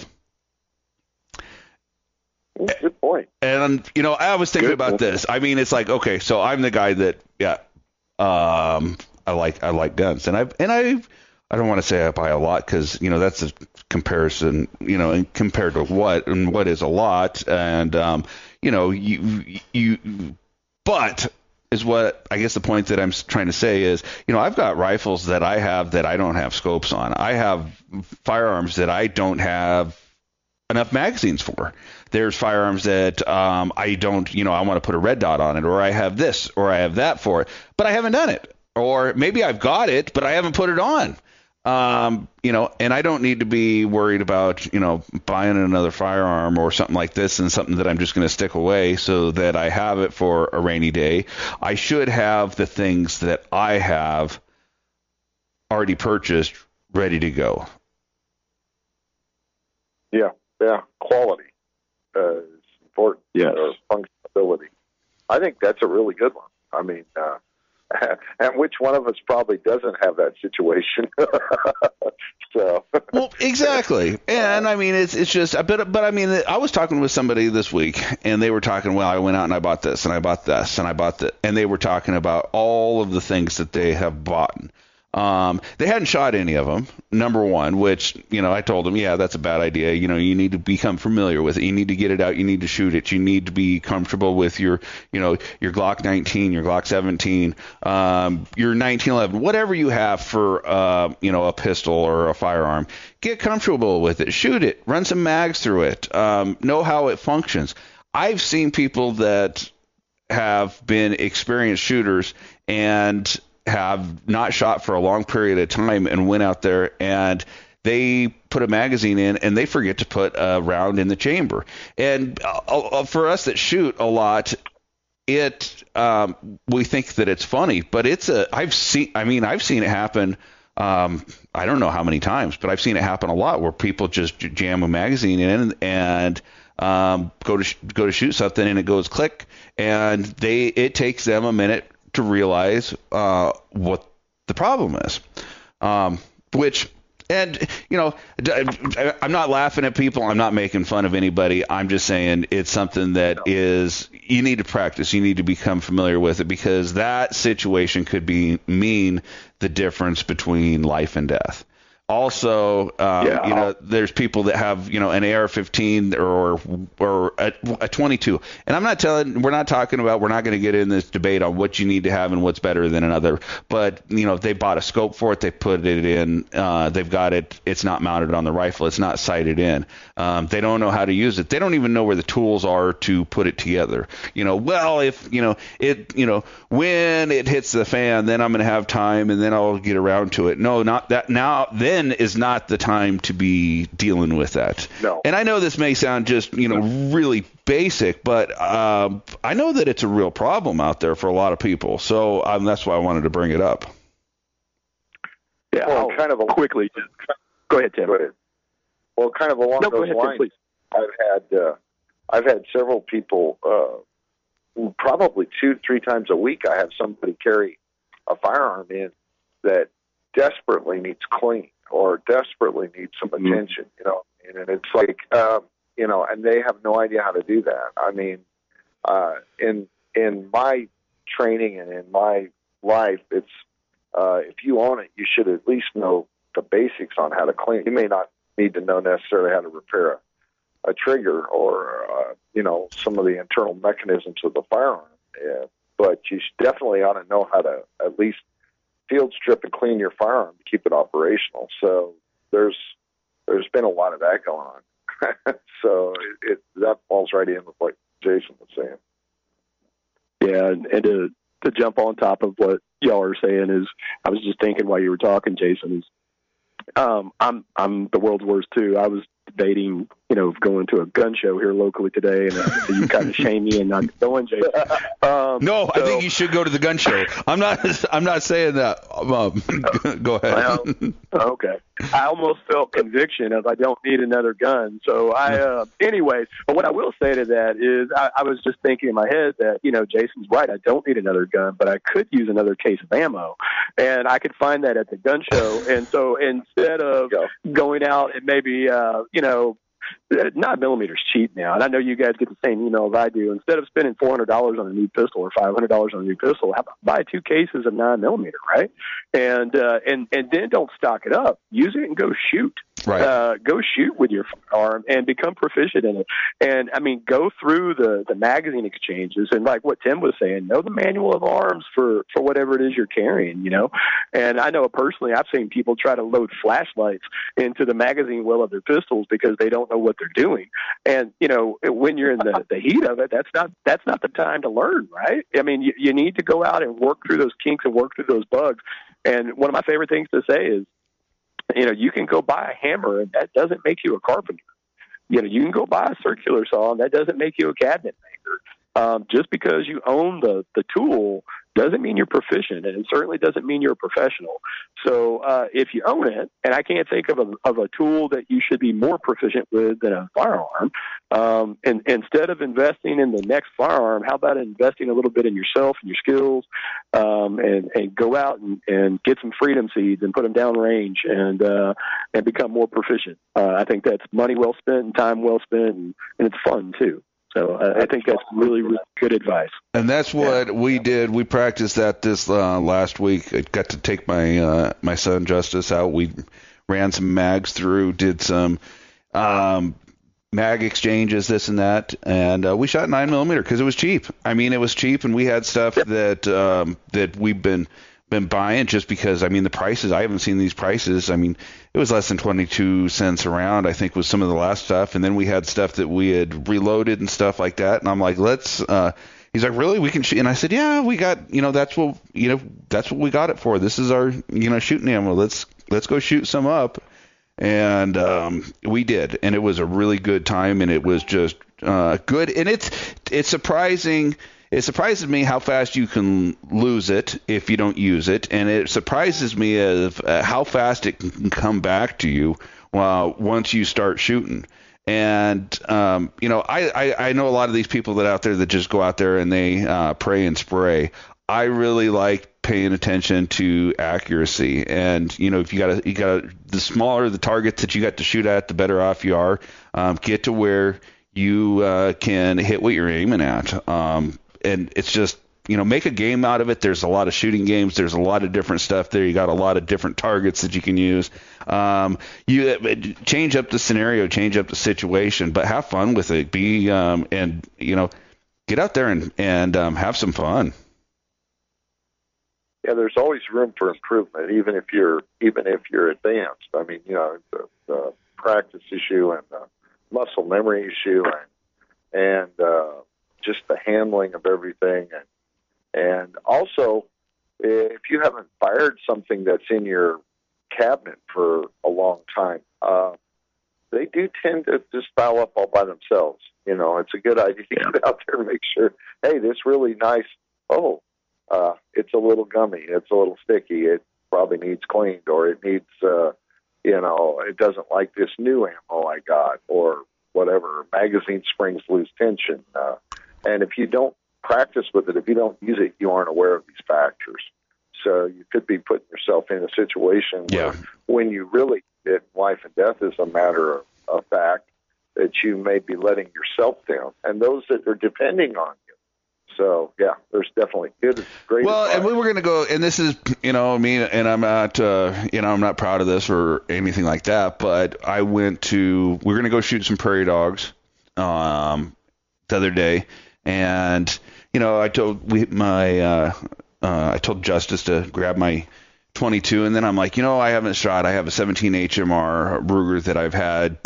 Good point. And, you know, I was thinking Good. about this. I mean, it's like, okay, so I'm the guy that, yeah, um, I like, I like guns, and I, and I, I don't want to say I buy a lot because, you know, that's a comparison, you know, and compared to what, and what is a lot. And, um, you know, you, you, but is what I guess the point that I'm trying to say is, you know, I've got rifles that I have that I don't have scopes on. I have firearms that I don't have enough magazines for. There's firearms that um, I don't, you know, I want to put a red dot on it, or I have this, or I have that for it, but I haven't done it. Or maybe I've got it, but I haven't put it on. Um, you know, and I don't need to be worried about, you know, buying another firearm or something like this and something that I'm just going to stick away so that I have it for a rainy day. I should have the things that I have already purchased ready to go. Yeah. Yeah. Quality uh, is important. Yes. Or functionality. I think that's a really good one. I mean, uh, and which one of us probably doesn't have that situation? So. Well, exactly. And I mean, it's it's just a bit, but I mean, I was talking with somebody this week, and they were talking, well, I went out and I bought this, and I bought this, and I bought that, and they were talking about all of the things that they have bought. Um, they hadn't shot any of them, number one, which, you know, I told them, yeah, that's a bad idea. You know, you need to become familiar with it. You need to get it out. You need to shoot it. You need to be comfortable with your, you know, your Glock nineteen, your Glock seventeen, um, your nineteen eleven, whatever you have for, uh, you know, a pistol or a firearm. Get comfortable with it. Shoot it. Run some mags through it. Um, know how it functions. I've seen people that have been experienced shooters and have not shot for a long period of time and went out there and they put a magazine in and they forget to put a round in the chamber. And uh, for us that shoot a lot, it um, we think that it's funny, but it's a I've seen I mean I've seen it happen. Um, I don't know how many times, but I've seen it happen a lot where people just jam a magazine in and um, go to sh- go to shoot something and it goes click, and they it takes them a minute to realize uh, what the problem is, um, which, and, you know, I'm not laughing at people. I'm not making fun of anybody. I'm just saying it's something that is, you need to practice. You need to become familiar with it, because that situation could be mean the difference between life and death. Also, um, yeah. you know, there's people that have, you know, an A R fifteen or or a, a twenty-two. And I'm not telling, we're not talking about, we're not going to get in this debate on what you need to have and what's better than another. But, you know, they bought a scope for it, they put it in, uh, they've got it, it's not mounted on the rifle, it's not sighted in. Um, they don't know how to use it. They don't even know where the tools are to put it together. You know, well, if, you know, it, you know, when it hits the fan, then I'm going to have time and then I'll get around to it. No, not that now, then is not the time to be dealing with that. No. And I know this may sound just, you know, really basic, but um, I know that it's a real problem out there for a lot of people. So um, that's why I wanted to bring it up. Yeah, well, kind of a, quickly. Go ahead, Tim. Go ahead. Well, kind of along no, those go ahead, lines, Tim, I've had uh, I've had several people, uh, probably two, three times a week. I have somebody carry a firearm in that desperately needs clean or desperately needs some Mm-hmm. attention, you know, and, and it's like, um, you know, and they have no idea how to do that. I mean, uh, in in my training and in my life, it's uh, if you own it, you should at least know the basics on how to clean. You may not need to know necessarily how to repair a, a trigger or, uh, you know, some of the internal mechanisms of the firearm, yeah, but you definitely ought to know how to at least field strip and clean your firearm to keep it operational. So there's there's been a lot of that going on. so it, it that falls right in with what Jason was saying. Yeah, and, and to to jump on top of what y'all are saying is, I was just thinking while you were talking, Jason, is um, I'm I'm the world's worst too. I was debating, you know, going to a gun show here locally today, and uh, you kind of shame me and not going, Jason. Um, No, I so, think you should go to the gun show. I'm not. I'm not saying that. Um, go ahead. Well, okay. I almost felt conviction as I don't need another gun. So I, uh, anyways, but what I will say to that is I, I was just thinking in my head that, you know, Jason's right. I don't need another gun, but I could use another case of ammo, and I could find that at the gun show. And so instead of going out and maybe, uh, you know, nine millimeters cheap now, and I know you guys get the same emails I do. Instead of spending four hundred dollars on a new pistol or five hundred dollars on a new pistol, how about buy two cases of nine millimeter, right? And uh, and and then don't stock it up. Use it and go shoot. Right. Uh, go shoot with your firearm and become proficient in it. And I mean, go through the the magazine exchanges and, like what Tim was saying, know the manual of arms for for whatever it is you're carrying. You know, and I know personally, I've seen people try to load flashlights into the magazine well of their pistols because they don't know what they're doing. And, you know, when you're in the, the heat of it, that's not that's not the time to learn, right? I mean, you, you need to go out and work through those kinks and work through those bugs. And one of my favorite things to say is, you know, you can go buy a hammer and that doesn't make you a carpenter. You know, you can go buy a circular saw and that doesn't make you a cabinet maker. Um, just because you own the, the tool doesn't mean you're proficient, and it certainly doesn't mean you're a professional. So uh, if you own it, and I can't think of a, of a tool that you should be more proficient with than a firearm, um, and instead of investing in the next firearm, how about investing a little bit in yourself and your skills, um, and, and go out and, and get some freedom seeds and put them down range and uh, and become more proficient. Uh, I think that's money well spent and time well spent, and, and it's fun too. So uh, I think that's really, really good advice. And that's what yeah. we did. We practiced that this uh, last week. I got to take my uh, my son Justice out. We ran some mags through, did some um, mag exchanges, this and that, and uh, we shot nine millimeter because it was cheap. I mean, it was cheap, and we had stuff that um, that we've been been buying just because. I mean, the prices. I haven't seen these prices. I mean, it was less than twenty-two cents a round, I think, was some of the last stuff, and then we had stuff that we had reloaded and stuff like that. And I'm like, let's. Uh, he's like, really? We can shoot? And I said, yeah, we got. You know, that's what you know. That's what we got it for. This is our you know shooting ammo. Let's let's go shoot some up. And um, we did, and it was a really good time, and it was just uh, good. And it's it's surprising. It surprises me how fast you can lose it if you don't use it, and it surprises me of uh, how fast it can come back to you uh, once you start shooting. And um, you know, I, I I know a lot of these people that out there that just go out there and they uh, pray and spray. I really like paying attention to accuracy, and you know, if you got you got the smaller the targets that you got to shoot at, the better off you are. Um, get to where you uh, can hit what you're aiming at, um, and it's just you know make a game out of it. There's a lot of shooting games. There's a lot of different stuff there. You got a lot of different targets that you can use. Um, you change up the scenario, change up the situation, but have fun with it. Be um, and you know get out there and and um, have some fun. Yeah, there's always room for improvement, even if you're even if you're advanced. I mean, you know, the, the practice issue and the muscle memory issue, and and uh, just the handling of everything, and and also if you haven't fired something that's in your cabinet for a long time, uh, they do tend to just foul up all by themselves. You know, it's a good idea to get out there and make sure, hey, this really nice. Oh. Uh, it's a little gummy. It's a little sticky. It probably needs cleaned, or it needs, uh, you know, it doesn't like this new ammo I got, or whatever. Magazine springs lose tension. Uh, and if you don't practice with it, if you don't use it, you aren't aware of these factors. So you could be putting yourself in a situation yeah. where when you really, it, life and death is a matter of, of fact, that you may be letting yourself down, and those that are depending on you. So, yeah, there's definitely good, great. Well, advice. and we were going to go, and this is, you know, me, and I'm not, uh, you know, I'm not proud of this or anything like that, but I went to, we we're going to go shoot some prairie dogs um, the other day, and, you know, I told we my, uh, uh, I told Justice to grab my twenty-two, and then I'm like, you know, I haven't shot. I have a seventeen H M R Ruger that I've had,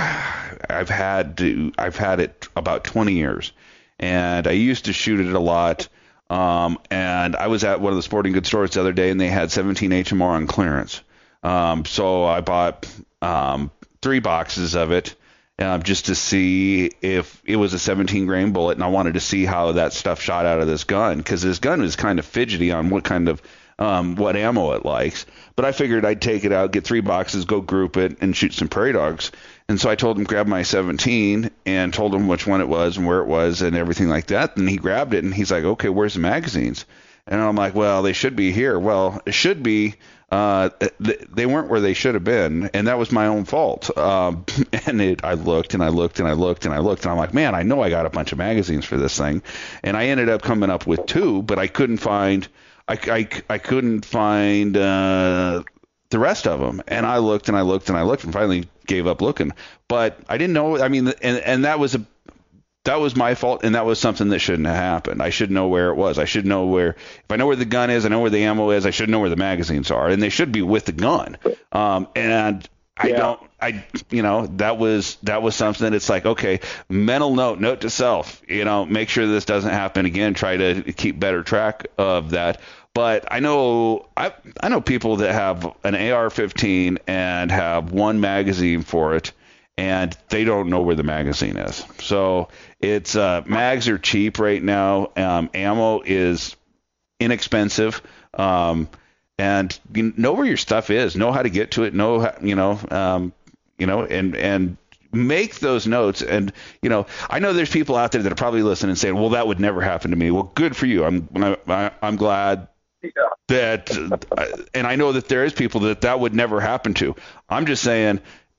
I've had, to, I've had it about twenty years. And I used to shoot it a lot. Um, and I was at one of the sporting goods stores the other day, and they had seventeen H M R on clearance. Um, so I bought um, three boxes of it uh, just to see if it was a seventeen grain bullet, and I wanted to see how that stuff shot out of this gun, because this gun is kind of fidgety on what kind of um, what ammo it likes. But I figured I'd take it out, get three boxes, go group it, and shoot some prairie dogs. And so I told him grab my seventeen and told him which one it was and where it was and everything like that. And he grabbed it, and he's like, okay, where's the magazines? And I'm like, well, they should be here. Well, it should be. Uh, they weren't where they should have been, and that was my own fault. Um, and it, I looked and I looked and I looked and I looked, and I'm like, man, I know I got a bunch of magazines for this thing. And I ended up coming up with two, but I couldn't find – I, I, I couldn't find uh, the rest of them. And I looked and I looked and I looked and finally gave up looking. But I didn't know – I mean, and, and that was a – that was my fault, and that was something that shouldn't have happened. I should know where it was. I should know where – if I know where the gun is, I know where the ammo is, I should know where the magazines are, and they should be with the gun. Um, and I yeah. don't – I you know, that was that was something. It's like, okay, mental note, note to self, you know, make sure this doesn't happen again. Try to keep better track of that. But I know I I know people that have an A R fifteen and have one magazine for it, and they don't know where the magazine is. So it's uh, mags are cheap right now. Um, ammo is inexpensive, um, and you know where your stuff is. Know how to get to it. Know how, you know um, you know and and make those notes. And you know I know there's people out there that are probably listening and saying, well, that would never happen to me. Well, good for you. I'm I, I'm glad. Yeah. That, and I know that there is people that that would never happen to. I'm just saying,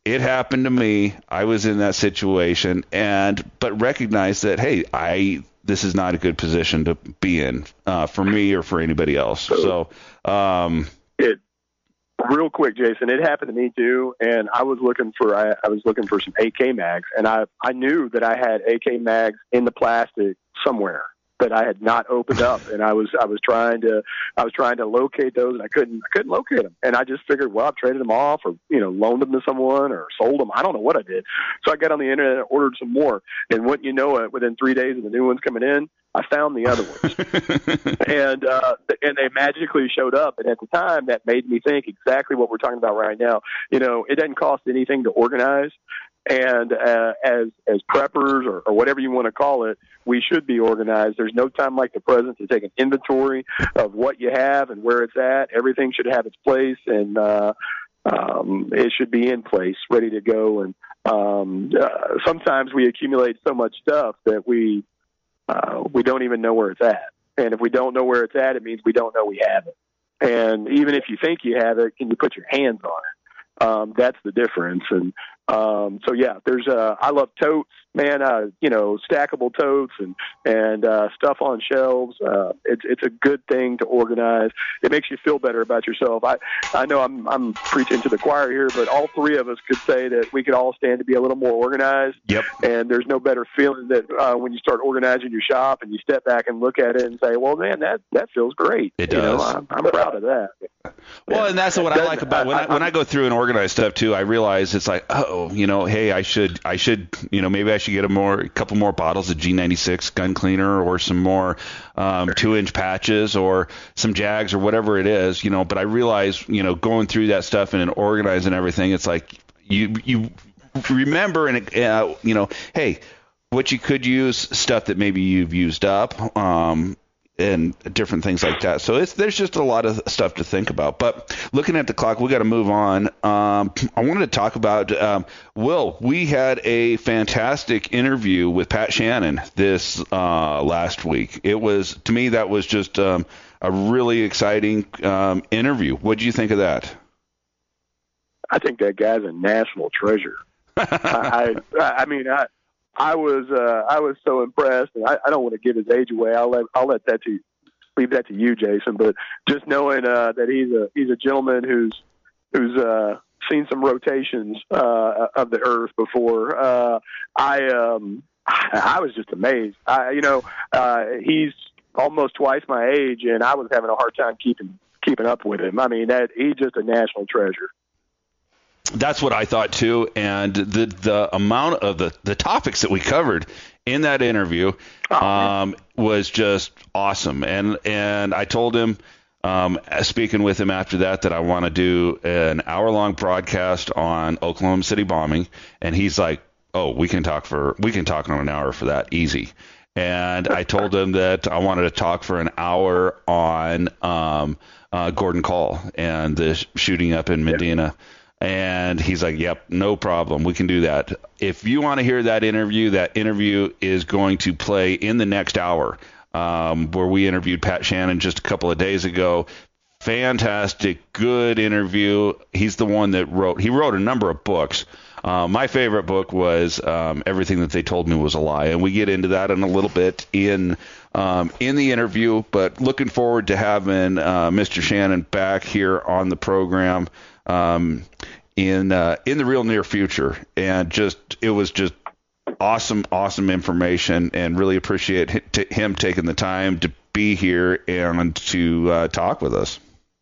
it happened to me. I was in that situation, and but recognized that, hey, I this is not a good position to be in uh, for me or for anybody else. So, um, it real quick, Jason, it happened to me too, and I was looking for I, I was looking for some A K mags, and I I knew that I had A K mags in the plastic somewhere that I had not opened up, and I was I was trying to I was trying to locate those, and I couldn't I couldn't locate them, and I just figured, well, I've traded them off, or you know, loaned them to someone, or sold them. I don't know what I did. So I got on the internet and ordered some more, and wouldn't you know it, within three days of the new ones coming in, I found the other ones, and uh, and they magically showed up. And at the time, that made me think exactly what we're talking about right now. You know, it doesn't cost anything to organize. And uh, as as preppers or, or whatever you want to call it, we should be organized. There's no time like the present to take an inventory of what you have and where it's at. Everything should have its place, and uh, um, it should be in place, ready to go. And um, uh, sometimes we accumulate so much stuff that we uh, we don't even know where it's at. And if we don't know where it's at, it means we don't know we have it. And even if you think you have it, can you put your hands on it? Um, that's the difference. And Um, so yeah, there's, uh, I love totes, man, uh, you know, stackable totes and, and, uh, stuff on shelves. Uh, it's, it's a good thing to organize. It makes you feel better about yourself. I, I know I'm, I'm preaching to the choir here, but all three of us could say that we could all stand to be a little more organized. Yep. And there's no better feeling that, uh, when you start organizing your shop and you step back and look at it and say, well, man, that, that feels great. It you does. Know, I'm, I'm proud of that. Well, and that's what I like about when I, when I go through and organize stuff too. I realize it's like, oh, you know, hey, I should, I should, you know, maybe I should get a more, a couple more bottles of G ninety-six gun cleaner, or some more um, two-inch patches, or some Jags, or whatever it is, you know. But I realize, you know, going through that stuff and organizing everything, it's like you you remember and uh, you know, hey, what you could use, stuff that maybe you've used up. Um, and different things like that. So it's, there's just a lot of stuff to think about. But looking at the clock, we got to move on. Um, I wanted to talk about, um, Will, we had a fantastic interview with Pat Shannon this uh, last week. It was, to me, that was just um, a really exciting um, interview. What did you think of that? I think that guy's a national treasure. I, I, I mean, I, I was uh, I was so impressed, and I, I don't want to give his age away. I'll let I'll let that to leave that to you, Jason. But just knowing uh, that he's a he's a gentleman who's who's uh, seen some rotations uh, of the Earth before, uh, I um, I was just amazed. I, you know, uh, he's almost twice my age, and I was having a hard time keeping keeping up with him. I mean, that he's just a national treasure. That's what I thought too, and the the amount of the, the topics that we covered in that interview um, was just awesome. And and I told him, um, speaking with him after that, that I want to do an hour long broadcast on Oklahoma City bombing, and he's like, "Oh, we can talk for we can talk on an hour for that, easy." And I told him that I wanted to talk for an hour on um, uh, Gordon Call and the shooting up in Medina. And he's like, yep, no problem. We can do that. If you want to hear that interview, that interview is going to play in the next hour, um, where we interviewed Pat Shannon just a couple of days ago. Fantastic, good interview. He's the one that wrote, he wrote a number of books. Uh, my favorite book was um, Everything That They Told Me Was a Lie. And we get into that in a little bit in um, in the interview. But looking forward to having uh, Mister Shannon back here on the program. Um, in uh, in the real near future, and just it was just awesome, awesome information, and really appreciate t- him taking the time to be here and to uh, talk with us.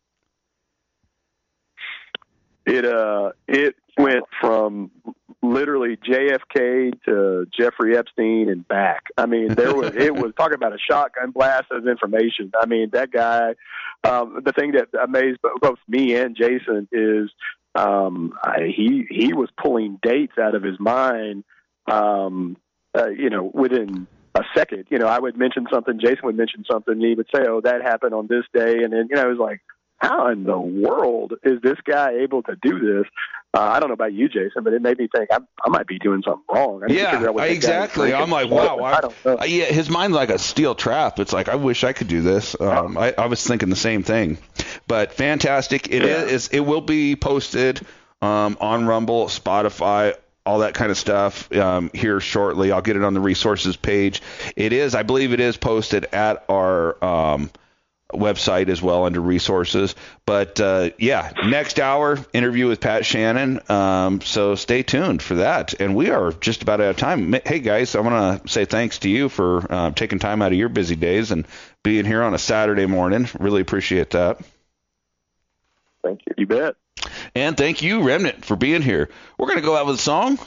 It uh it went from literally J F K to Jeffrey Epstein and back. I mean, there was it was talking about a shotgun blast of information. I mean, that guy. Um, the thing that amazed both me and Jason is um, I, he he was pulling dates out of his mind. Um, uh, you know, within a second. You know, I would mention something, Jason would mention something, and he would say, "Oh, that happened on this day," and then you know, it was like, how in the world is this guy able to do this? Uh, I don't know about you, Jason, but it made me think I, I might be doing something wrong. I yeah, exactly. I'm like, wow. I, I don't know. I, yeah, his mind's like a steel trap. It's like, I wish I could do this. Um, I, I was thinking the same thing. But fantastic. It yeah. is. It will be posted um, on Rumble, Spotify, all that kind of stuff um, here shortly. I'll get it on the resources page. It is, I believe it is posted at our um, website as well under resources. But, uh, yeah, next hour, interview with Pat Shannon. Um, so stay tuned for that. And we are just about out of time. Hey, guys, I want to say thanks to you for uh, taking time out of your busy days and being here on a Saturday morning. Really appreciate that. Thank you. You bet. And thank you, Remnant, for being here. We're going to go out with a song.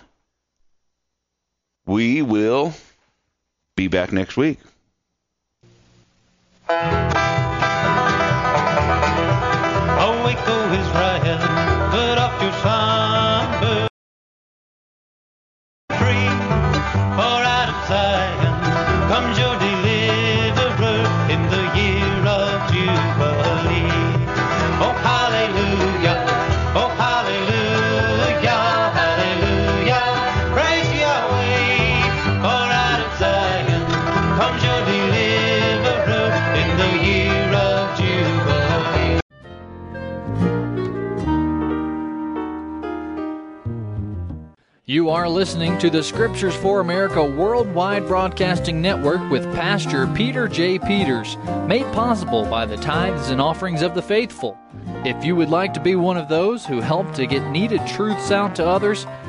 We will be back next week. Awake, O Israel, put off your slumber. Free, for out of Zion comes your deliverer in the year of Jubilee. Oh, hallelujah, oh, hallelujah, hallelujah. Praise Yahweh, for out of Zion comes your deliverer in the year of Jubilee. You are listening to the Scriptures for America Worldwide Broadcasting Network with Pastor Peter J. Peters, made possible by the tithes and offerings of the faithful. If you would like to be one of those who help to get needed truths out to others,